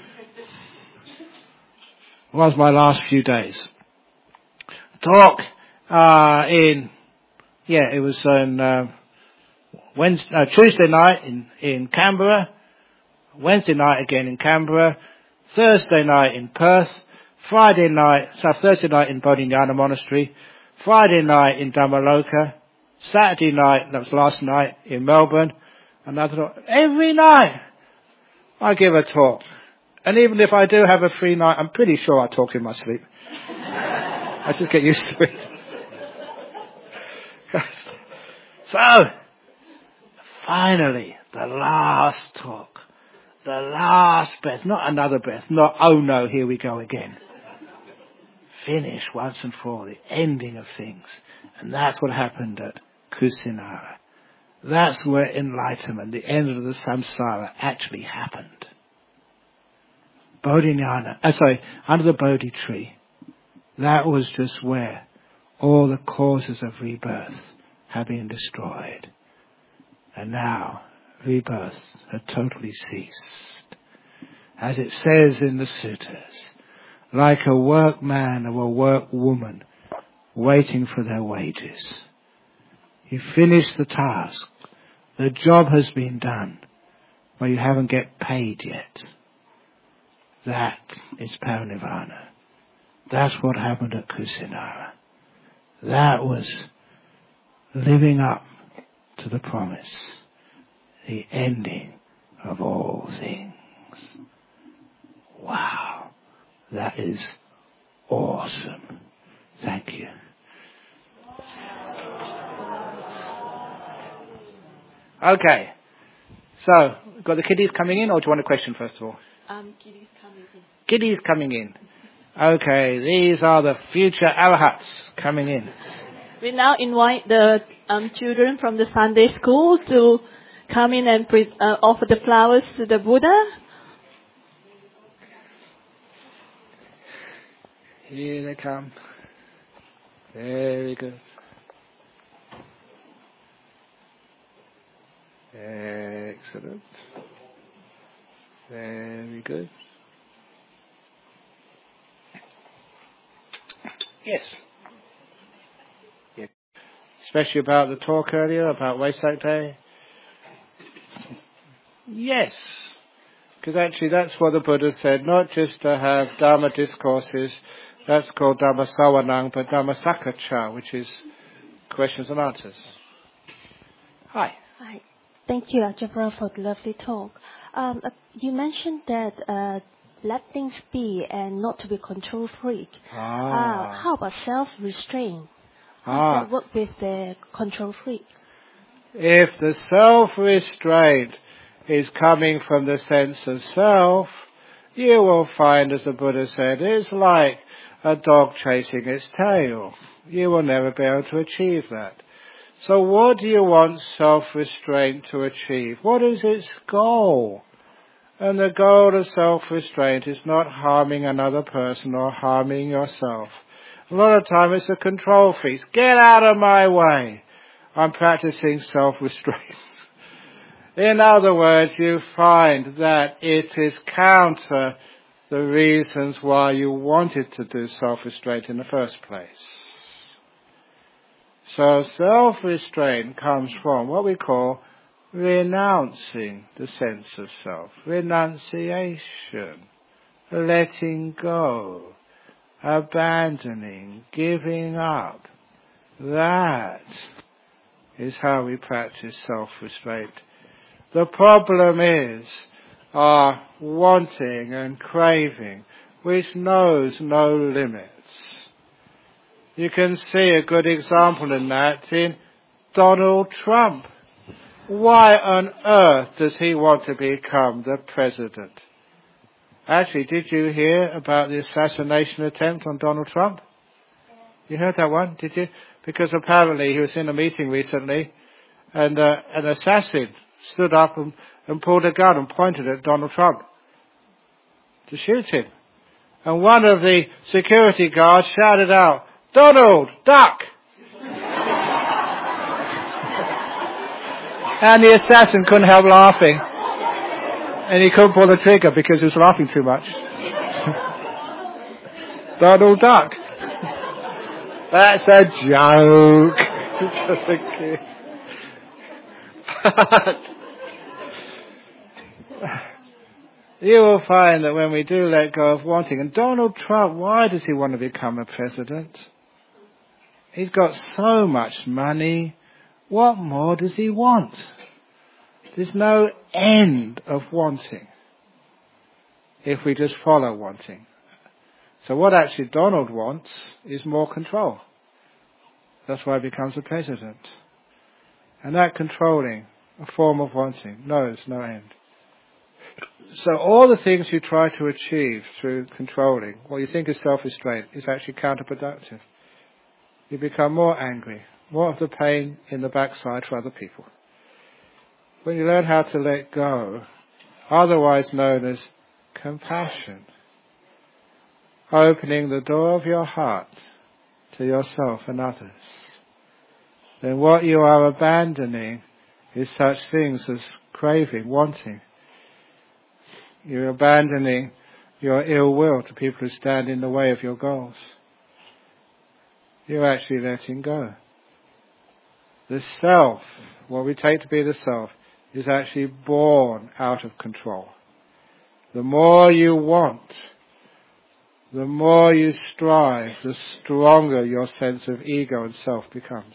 What was my last few days? Talk uh, in, yeah, it was on uh, Wednesday, uh, Tuesday night in, in Canberra, Wednesday night again in Canberra, Thursday night in Perth, Friday night, so Thursday night in Bodhinyana Monastery, Friday night in Dhammaloka, Saturday night, that was last night, in Melbourne, another, every night I give a talk. And even if I do have a free night, I'm pretty sure I talk in my sleep. I just get used to it. So, finally, the last talk, the last breath, not another breath, not, oh no, here we go again. Finish once and for all, the ending of things. And that's what happened at Kusinara. That's where enlightenment, the end of the samsara, actually happened. Bodhinyana, uh, sorry, under the Bodhi tree, that was just where all the causes of rebirth had been destroyed. And now, rebirth had totally ceased. As it says in the suttas, like a workman or a workwoman waiting for their wages. You finish the task. The job has been done, but you haven't get paid yet. That is Parinirvana. That's what happened at Kusinara. That was living up to the promise, the ending of all things. Wow. That is awesome. Thank you. Okay. So, got the kiddies coming in, or do you want a question first of all? Um, kiddies coming in. Kiddies coming in. Okay, these are the future arahats coming in. We now invite the um, children from the Sunday school to come in and pre- uh, offer the flowers to the Buddha. Here they come. Very good. Excellent. Very good. Yes. Yeah. Especially about the talk earlier about Wesak Day. Yes. Because actually that's what the Buddha said, not just to have Dharma discourses, that's called Dhamma Savanang, but Dhamma Sakacha, which is questions and answers. Hi. Hi. Thank you, Ajahn, for the lovely talk. Um, uh, you mentioned that uh, let things be and not to be control freak. Ah. Uh, how about self-restraint? How Ah. does that work with the control freak? If the self-restraint is coming from the sense of self, you will find, as the Buddha said, it's like a dog chasing its tail. You will never be able to achieve that. So what do you want self-restraint to achieve? What is its goal? And the goal of self-restraint is not harming another person or harming yourself. A lot of time it's a control freak. Get out of my way. I'm practicing self-restraint. In other words, you find that it is counter the reasons why you wanted to do self-restraint in the first place. So self-restraint comes from what we call renouncing the sense of self. Renunciation. Letting go. Abandoning. Giving up. That is how we practice self-restraint. The problem is our wanting and craving, which knows no limits. You can see a good example in that in Donald Trump. Why on earth does he want to become the president? Actually, did you hear about the assassination attempt on Donald Trump? You heard that one, did you? Because apparently he was in a meeting recently and uh, an assassin stood up and, and pulled a gun and pointed at Donald Trump to shoot him. And one of the security guards shouted out, "Donald, duck!" And the assassin couldn't help laughing. And he couldn't pull the trigger because he was laughing too much. Donald Duck. That's a joke. But you will find that when we do let go of wanting, and Donald Trump, why does he want to become a president? He's got so much money. What more does he want? There's no end of wanting if we just follow wanting. So what actually Donald wants is more control. That's why he becomes a president. And that controlling, a form of wanting, knows no end. So all the things you try to achieve through controlling, what you think is self-restraint, is actually counterproductive. You become more angry, more of the pain in the backside for other people. When you learn how to let go, otherwise known as compassion, opening the door of your heart to yourself and others, then what you are abandoning is such things as craving, wanting. You're abandoning your ill will to people who stand in the way of your goals. You're actually letting go. The self, what we take to be the self, is actually born out of control. The more you want, the more you strive, the stronger your sense of ego and self becomes.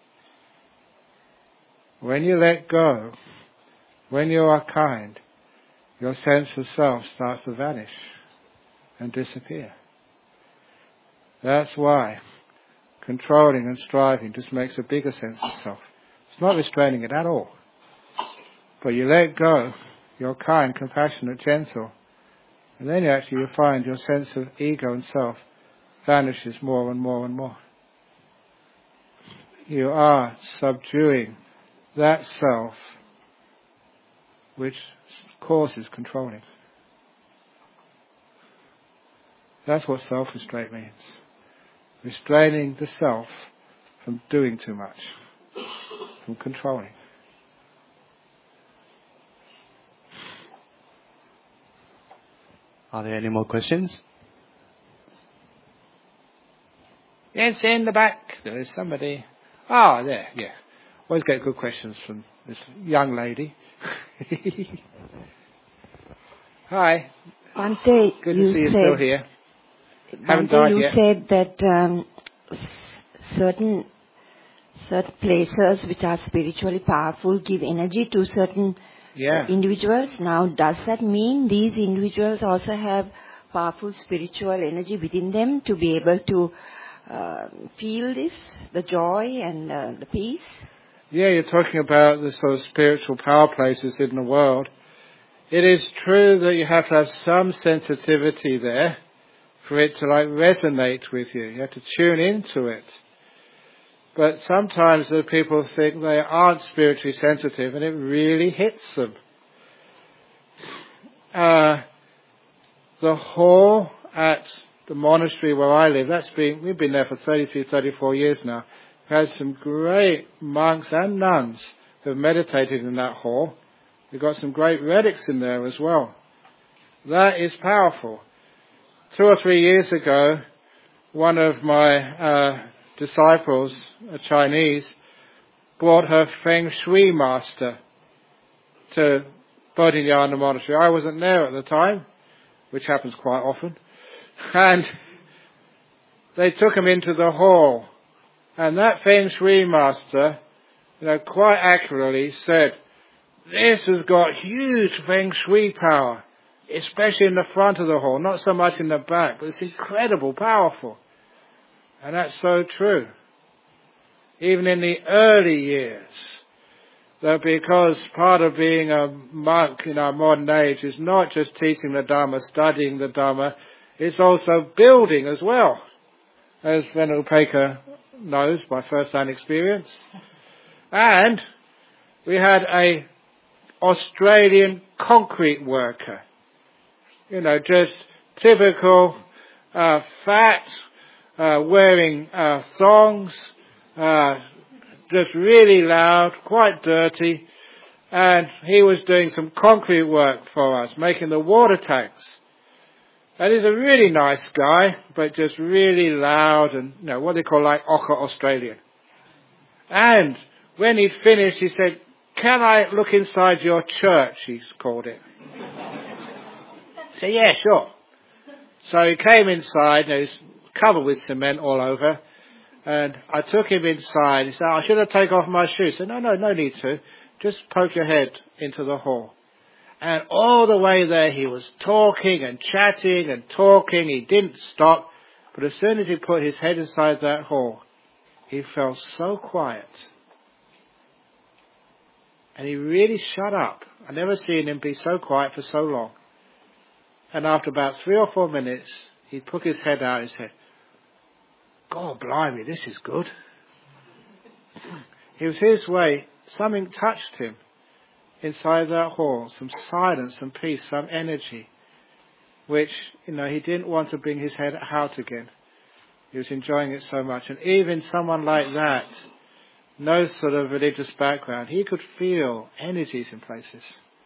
When you let go, when you are kind, your sense of self starts to vanish and disappear. That's why controlling and striving just makes a bigger sense of self. It's not restraining it at all. But you let go, you're kind, compassionate, gentle, and then you actually you find your sense of ego and self vanishes more and more and more. You are subduing that self which causes controlling. That's what self-restraint means. Restraining the self from doing too much, from controlling. Are there any more questions? Yes, in the back. There is somebody. Ah, there, yeah. Always get good questions from this young lady. Hi. Bhante, Good you to see you said, still here. Haven't Bhante, died you yet. said that um, certain certain places which are spiritually powerful give energy to certain Yeah. individuals. Now, does that mean these individuals also have powerful spiritual energy within them to be able to uh, feel this, the joy and uh, the peace? Yeah, you're talking about the sort of spiritual power places in the world. It is true that you have to have some sensitivity there for it to like resonate with you. You have to tune into it. But sometimes the people think they aren't spiritually sensitive and it really hits them. Uh, the hall at the monastery where I live, that's been, we've been there for thirty-three, thirty-four years now. We've had some great monks and nuns who have meditated in that hall. We've got some great relics in there as well. That is powerful. Two or three years ago, one of my uh, disciples, a Chinese, brought her Feng Shui master to Bodhinyana Monastery. I wasn't there at the time, which happens quite often. And they took him into the hall. And that Feng Shui master, you know, quite accurately said, this has got huge Feng Shui power, especially in the front of the hall, not so much in the back, but it's incredible powerful. And that's so true. Even in the early years, that because part of being a monk in our modern age is not just teaching the Dhamma, studying the Dhamma, it's also building as well. As Venerable Paker knows by first-hand experience. And we had a Australian concrete worker. You know, just typical, uh, fat, uh, wearing, uh, thongs, uh, just really loud, quite dirty. And he was doing some concrete work for us, making the water tanks. And he's a really nice guy, but just really loud and, you know, what they call like Ochre Australian. And when he'd finished, he said, "Can I look inside your church?" he's called it. I said, "Yeah, sure." So he came inside, and it was covered with cement all over. And I took him inside. He said, "I should have taken off my shoes." I said, no, no, no need to. Just poke your head into the hall. And all the way there he was talking and chatting and talking. He didn't stop. But as soon as he put his head inside that hall, he felt so quiet. And he really shut up. I've never seen him be so quiet for so long. And after about three or four minutes, he put his head out and said, "God blimey, this is good." It was his way. Something touched him inside that hall. Some silence, some peace, some energy. Which, you know, he didn't want to bring his head out again. He was enjoying it so much. And even someone like that, no sort of religious background, he could feel energies in places.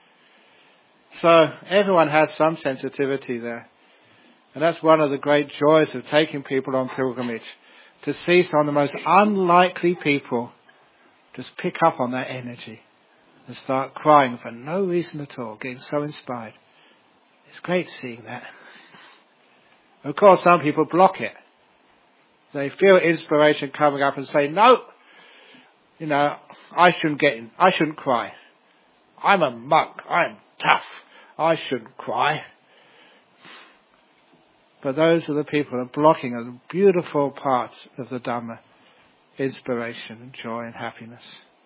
So everyone has some sensitivity there. And that's one of the great joys of taking people on pilgrimage, to see some of the most unlikely people just pick up on that energy and start crying for no reason at all, getting so inspired. It's great seeing that. Of course, some people block it. They feel inspiration coming up and say, "No, you know, I shouldn't get in, I shouldn't cry. I'm a monk, I'm tough, I shouldn't cry." But those are the people who are blocking a beautiful part of the Dhamma, inspiration and joy and happiness.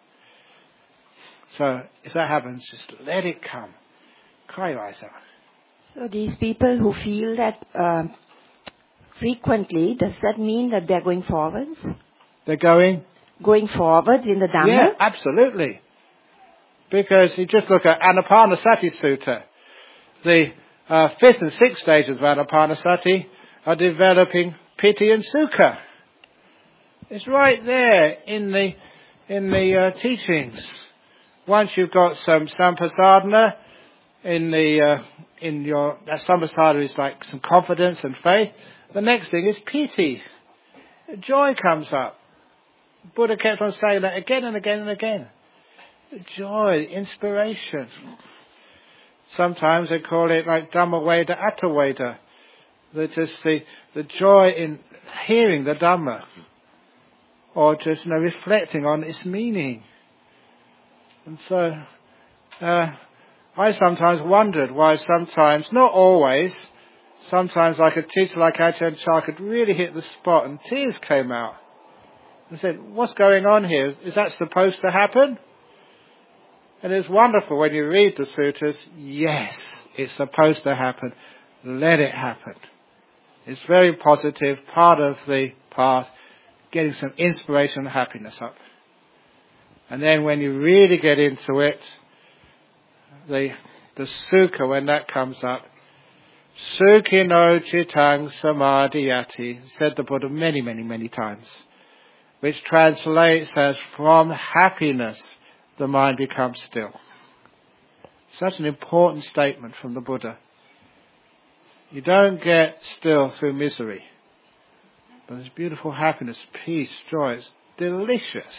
So if that happens, just let it come. Cry your eyes out. So these people who feel that uh, frequently, does that mean that they're going forwards? They're going? Going forwards in the Dhamma? Yeah, absolutely. Because you just look at Anapanasati Sutta. The uh, fifth and sixth stages of Anapanasati are developing piti and sukha. It's right there in the in the uh, teachings. Once you've got some samprasadana in the uh, in your that samprasadana is like some confidence and faith. The next thing is piti. Joy comes up. Buddha kept on saying that again and again and again. Joy, inspiration. Sometimes they call it like Dhammaveda, Attaveda. They're just the the joy in hearing the Dhamma, or just, you know, reflecting on its meaning. And so, uh, I sometimes wondered why sometimes, not always, sometimes like a teacher like Ajahn Chah could really hit the spot and tears came out. I said, "What's going on here? Is that supposed to happen?" And it's wonderful when you read the sutras. Yes, it's supposed to happen. Let it happen. It's very positive, part of the path, getting some inspiration and happiness up. And then when you really get into it, the the sukha, when that comes up, Sukhino Chitang Samadhiyati, said the Buddha many, many, many times, which translates as, from happiness the mind becomes still. Such an important statement from the Buddha. You don't get still through misery, but there's beautiful happiness, peace, joy. It's delicious.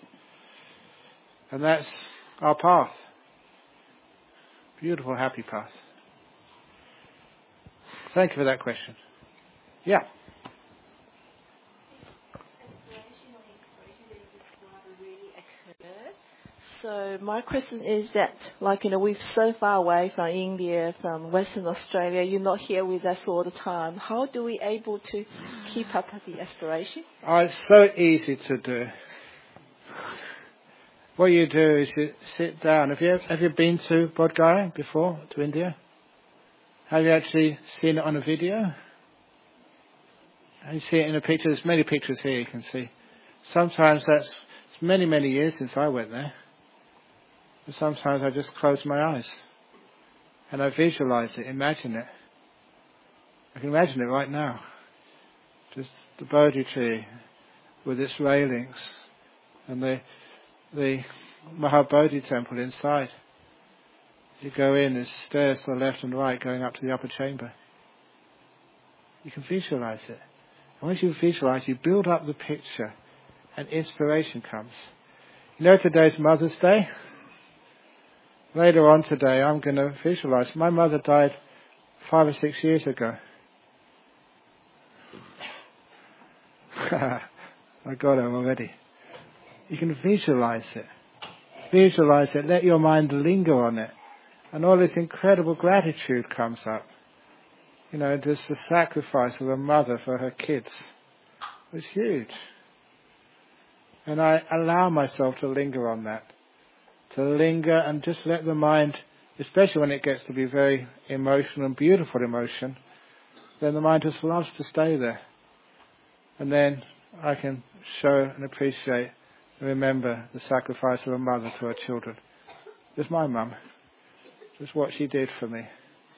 And that's our path. Beautiful, happy path. Thank you for that question. Yeah. So my question is that, like, you know, we're so far away from India, from Western Australia. You're not here with us all the time. How do we able to keep up with the aspiration? Oh, it's so easy to do. What you do is you sit down. Have you have you been to Bodh Gaya before, to India? Have you actually seen it on a video? Have you seen it in a picture? There's many pictures here you can see. Sometimes that's it's many, many years since I went there. But sometimes I just close my eyes and I visualize it, imagine it. I can imagine it right now. Just the Bodhi tree with its railings and the the Mahabodhi temple inside. You go in, there's stairs to the left and right going up to the upper chamber. You can visualize it. And once you visualize, you build up the picture and inspiration comes. You know today's Mother's Day? Later on today I'm going to visualize. My mother died five or six years ago. I got her already. You can visualize it. Visualize it. Let your mind linger on it. And all this incredible gratitude comes up. You know, just the sacrifice of a mother for her kids was huge. And I allow myself to linger on that. To linger and just let the mind, especially when it gets to be very emotional and beautiful emotion, then the mind just loves to stay there. And then I can show and appreciate and remember the sacrifice of a mother to her children. Just my mum. Just what she did for me.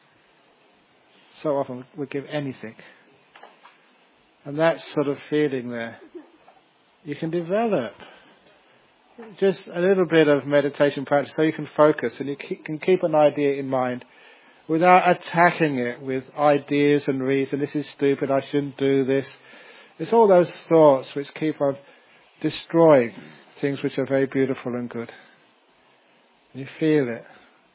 So often would give anything. And that sort of feeling there, you can develop. Just a little bit of meditation practice so you can focus and you can keep an idea in mind without attacking it with ideas and reasons. This is stupid, I shouldn't do this. It's all those thoughts which keep on destroying things which are very beautiful and good. You feel it.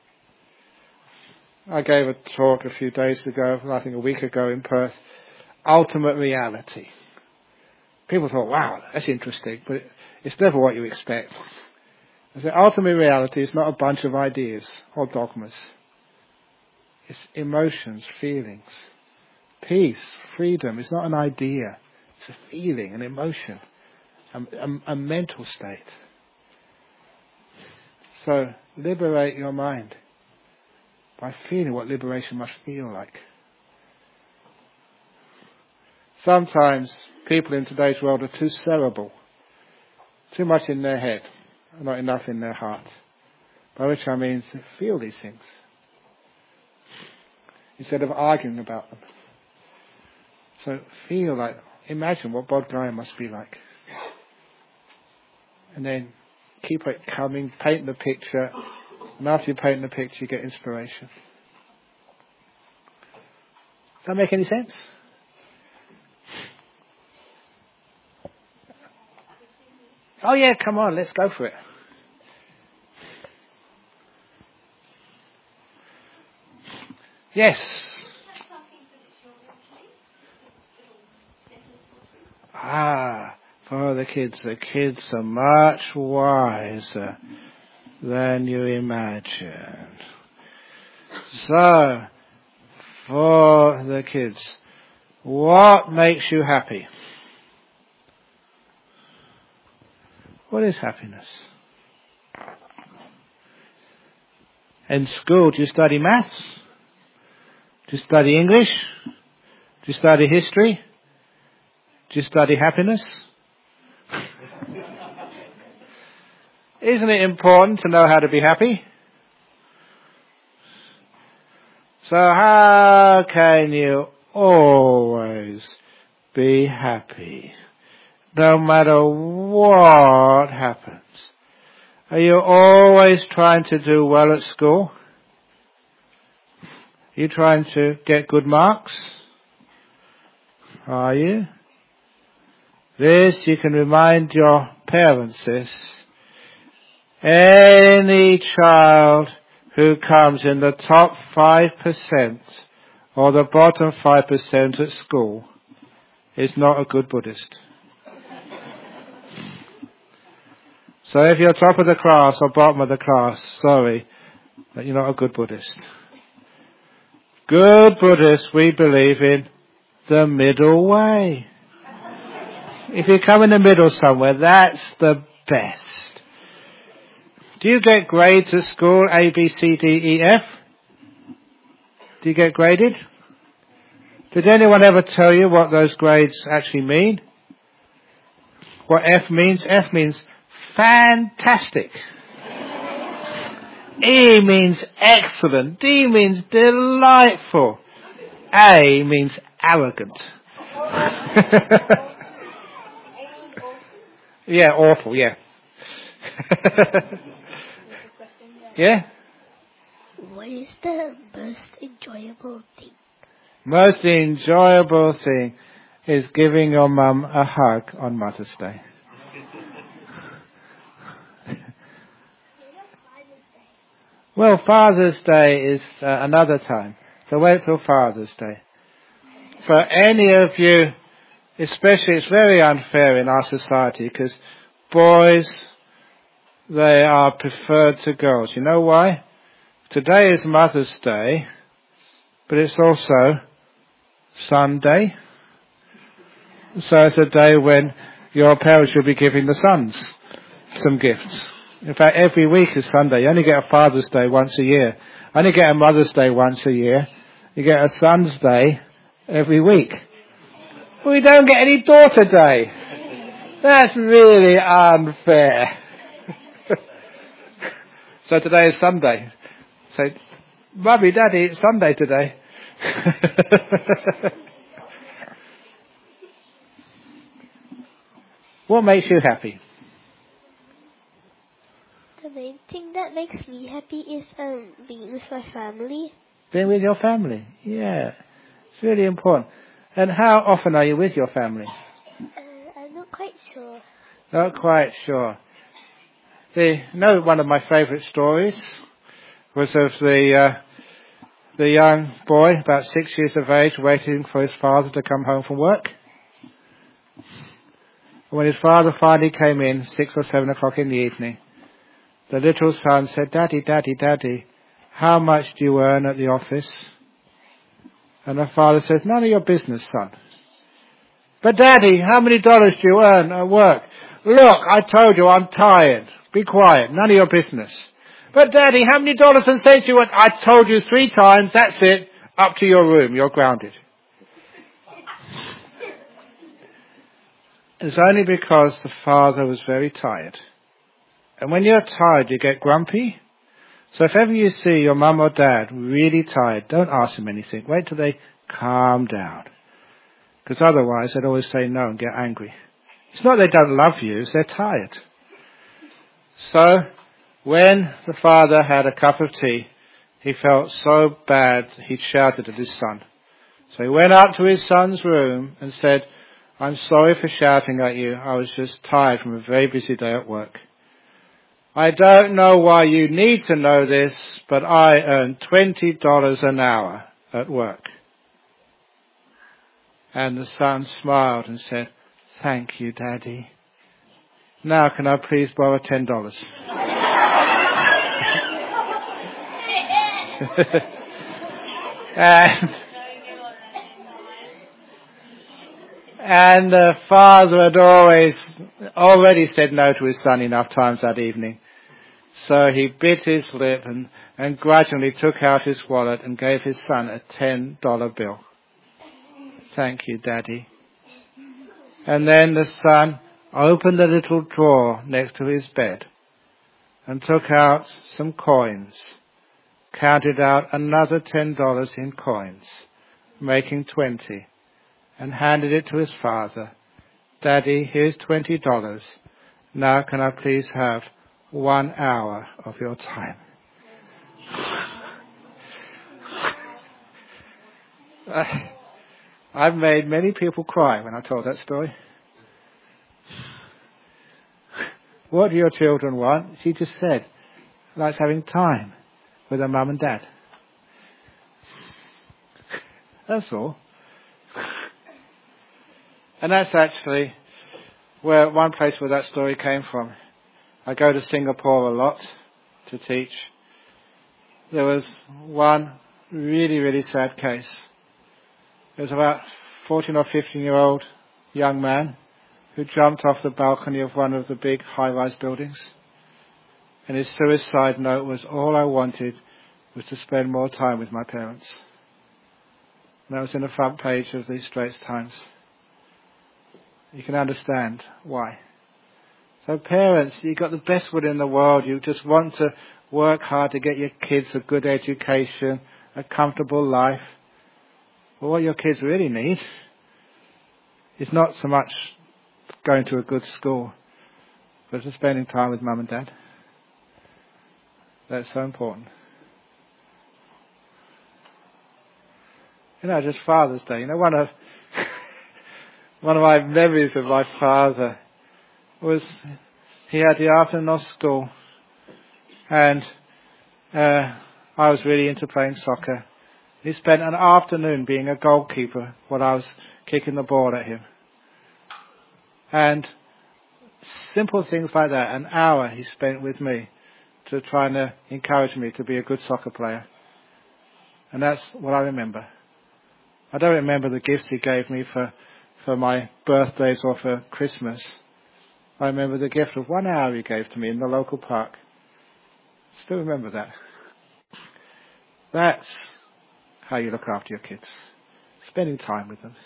I gave a talk a few days ago, I think a week ago in Perth, ultimate reality. People thought, wow, that's interesting, but it's never what you expect. I said, ultimate reality is not a bunch of ideas or dogmas. It's emotions, feelings. Peace, freedom, it's not an idea. It's a feeling, an emotion, a, a, a mental state. So, liberate your mind by feeling what liberation must feel like. Sometimes people in today's world are too cerebral, too much in their head, not enough in their heart. By which I mean to feel these things, instead of arguing about them. So feel like, imagine what Bodh Gaya must be like. And then keep it coming, paint the picture, and after you paint the picture you get inspiration. Does that make any sense? Oh yeah, come on, let's go for it. Yes. Ah, for the kids. The kids are much wiser than you imagine. So, for the kids, what makes you happy? What is happiness? In school, do you study maths? Do you study English? Do you study history? Do you study happiness? Isn't it important to know how to be happy? So how can you always be happy? No matter what happens. Are you always trying to do well at school? Are you trying to get good marks? Are you? This you can remind your parents this. Any child who comes in the top five percent or the bottom five percent at school is not a good Buddhist. So if you're top of the class or bottom of the class, sorry, but you're not a good Buddhist. Good Buddhists, we believe in the middle way. If you come in the middle somewhere, that's the best. Do you get grades at school, A, B, C, D, E, F? Do you get graded? Did anyone ever tell you what those grades actually mean? What F means? F means fantastic. E means excellent. D means delightful. A means arrogant. Yeah, awful, yeah. Yeah? What is the most enjoyable thing? Most enjoyable thing is giving your mum a hug on Mother's Day. Well, Father's Day is uh, another time. So wait till Father's Day. For any of you, especially, it's very unfair in our society because boys, they are preferred to girls. You know why? Today is Mother's Day, but it's also Sunday. So it's a day when your parents will be giving the sons some gifts. In fact, every week is Sunday. You only get a Father's Day once a year. You only get a Mother's Day once a year. You get a Son's Day every week. We don't get any Daughter Day. That's really unfair. So today is Sunday. So, Mummy, Daddy, it's Sunday today. What makes you happy? The main thing that makes me happy is um, being with my family. Being with your family, yeah. It's really important. And how often are you with your family? Uh, I'm not quite sure. Not quite sure. The, you know, one of my favourite stories was of the uh, the young boy, about six years of age, waiting for his father to come home from work. When his father finally came in, six or seven o'clock in the evening, the little son said, "Daddy, Daddy, Daddy, how much do you earn at the office?" And the father says, "None of your business, son." "But Daddy, how many dollars do you earn at work?" "Look, I told you I'm tired. Be quiet. None of your business." "But Daddy, how many dollars and cents do you want?" "I told you three times. That's it. Up to your room. You're grounded." It's only because the father was very tired. And when you're tired, you get grumpy. So if ever you see your mum or dad really tired, don't ask them anything. Wait till they calm down. Because otherwise they'd always say no and get angry. It's not they don't love you, it's they're tired. So when the father had a cup of tea, he felt so bad he shouted at his son. So he went up to his son's room and said, "I'm sorry for shouting at you. I was just tired from a very busy day at work. I don't know why you need to know this, but I earn twenty dollars an hour at work." And the son smiled and said, "Thank you, Daddy. Now can I please borrow ten dollars? and, and the father had always already said no to his son enough times that evening. So he bit his lip and, and grudgingly took out his wallet and gave his son a ten dollar bill. "Thank you, Daddy." And then the son opened a little drawer next to his bed and took out some coins, counted out another ten dollars in coins, making twenty, and handed it to his father. "Daddy, here's twenty dollars. Now can I please have one hour of your time?" uh, I've made many people cry when I told that story. What do your children want? She just said, likes having time with her mum and dad. That's all. And that's actually where one place where that story came from. I go to Singapore a lot to teach. There was one really, really sad case. There was about fourteen or fifteen year old young man who jumped off the balcony of one of the big high-rise buildings. And his suicide note was, all I wanted was to spend more time with my parents. And that was in the front page of the Straits Times. You can understand why. So parents, you've got the best will in the world. You just want to work hard to get your kids a good education, a comfortable life. But what your kids really need is not so much going to a good school, but just spending time with mum and dad. That's so important. You know, just Father's Day. You know, one of one of my memories of my father was he had the afternoon off school, and uh, I was really into playing soccer. He spent an afternoon being a goalkeeper while I was kicking the ball at him. And simple things like that, an hour he spent with me to try to encourage me to be a good soccer player. And that's what I remember. I don't remember the gifts he gave me for, for my birthdays or for Christmas. I remember the gift of one hour he gave to me in the local park. Still remember that. That's how you look after your kids. Spending time with them.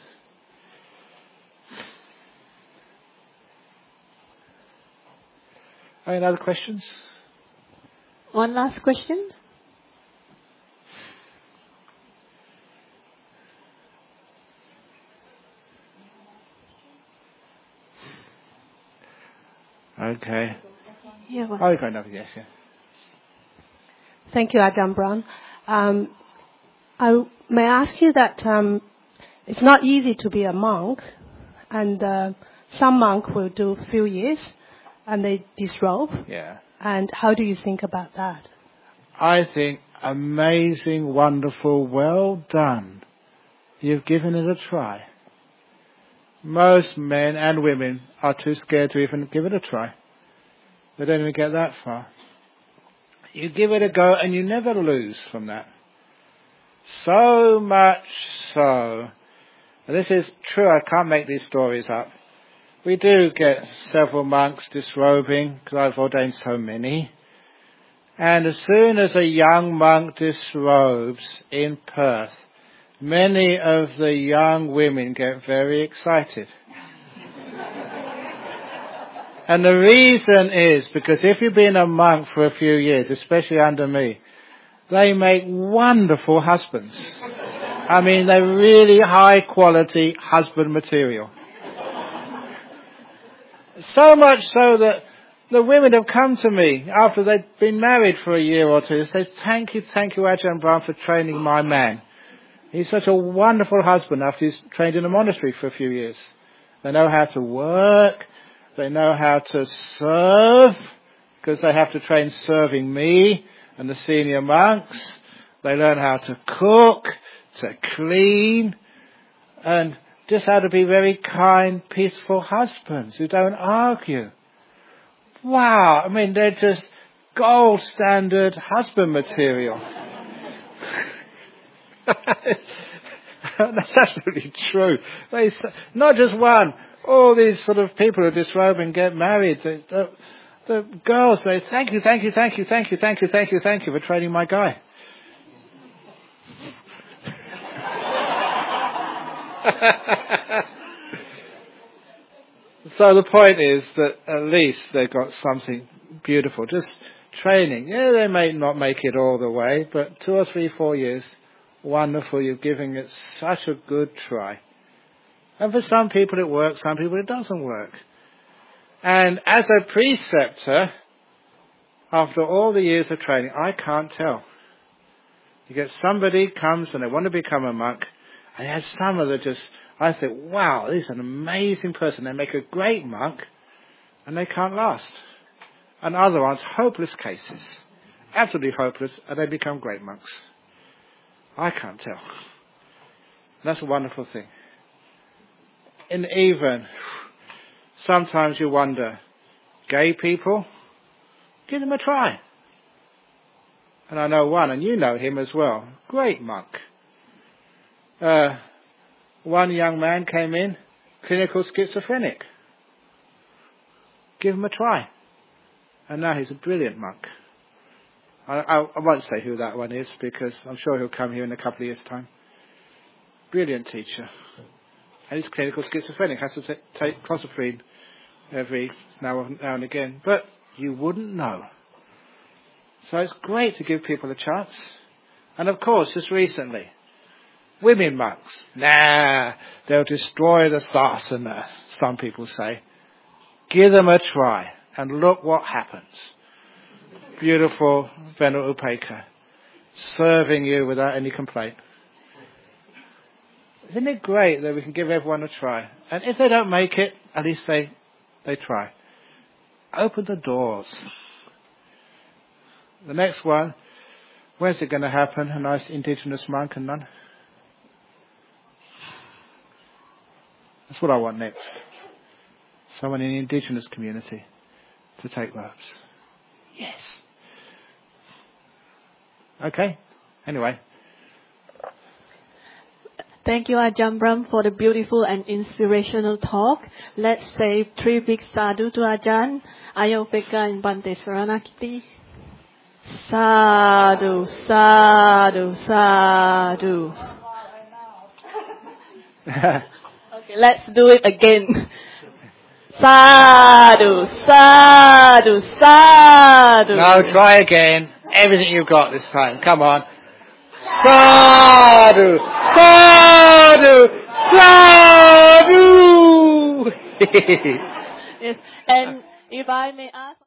Any other questions? One last question. Okay. Yeah, well. Oh, you've got another, yes, yeah. Thank you, Ajahn Brahm. Um, I may ask you that um, it's not easy to be a monk, and uh, some monk will do a few years, and they disrobe. Yeah. And how do you think about that? I think amazing, wonderful, well done. You've given it a try. Most men and women are too scared to even give it a try. They don't even get that far. You give it a go and you never lose from that. So much so. And this is true, I can't make these stories up. We do get several monks disrobing, because I've ordained so many. And as soon as a young monk disrobes in Perth, many of the young women get very excited. And the reason is because if you've been a monk for a few years, especially under me, they make wonderful husbands. I mean, they're really high quality husband material. So much so that the women have come to me after they've been married for a year or two and say, thank you, thank you, Ajahn Brahm, for training my man. He's such a wonderful husband after he's trained in a monastery for a few years. They know how to work. They know how to serve, because they have to train serving me and the senior monks. They learn how to cook, to clean, and just how to be very kind, peaceful husbands who don't argue. Wow, I mean, they're just gold standard husband material. That's absolutely true. They, not just one. All these sort of people who disrobe and get married, the, the, the girls say, thank you, thank you, thank you, thank you, thank you, thank you, thank you for training my guy. So the point is that at least they've got something beautiful. Just training. Yeah, they may not make it all the way, but two or three, four years, wonderful. You're giving it such a good try. And for some people it works, some people it doesn't work. And as a preceptor, after all the years of training, I can't tell. You get somebody comes and they want to become a monk, and you have some of them just, I think, wow, this is an amazing person. They make a great monk, and they can't last. And other ones, hopeless cases, absolutely hopeless, and they become great monks. I can't tell. And that's a wonderful thing. And even, sometimes you wonder, gay people, Give them a try. And I know one, and you know him as well. Great monk. Uh, one young man came in, clinical schizophrenic. Give him a try. And now he's a brilliant monk. I, I, I won't say who that one is because I'm sure he'll come here in a couple of years' time. Brilliant teacher. And he's clinical schizophrenic, has to t- take clozapine every now, now and again. But you wouldn't know. So it's great to give people a chance. And of course, just recently, women monks. Nah, they'll destroy the sasana, some people say. Give them a try and look what happens. Beautiful Venerable Upekkha, serving you without any complaint. Isn't it great that we can give everyone a try? And if they don't make it, at least they, they try. Open the doors. The next one, where's it going to happen? A nice indigenous monk and nun? That's what I want next. Someone in the indigenous community to take robes. Yes. Okay. Anyway. Thank you, Ajahn Brahm, for the beautiful and inspirational talk. Let's say three big sadhu to Ajahn, Ayya Upekkha and Bhante Saranakiti. Sadhu, sadhu, sadhu. Okay, let's do it again. Sadhu, sadhu, sadhu. No, try again. Everything you've got this time. Come on. Sadhu, sadhu, sadhu. Yes, and if I may ask.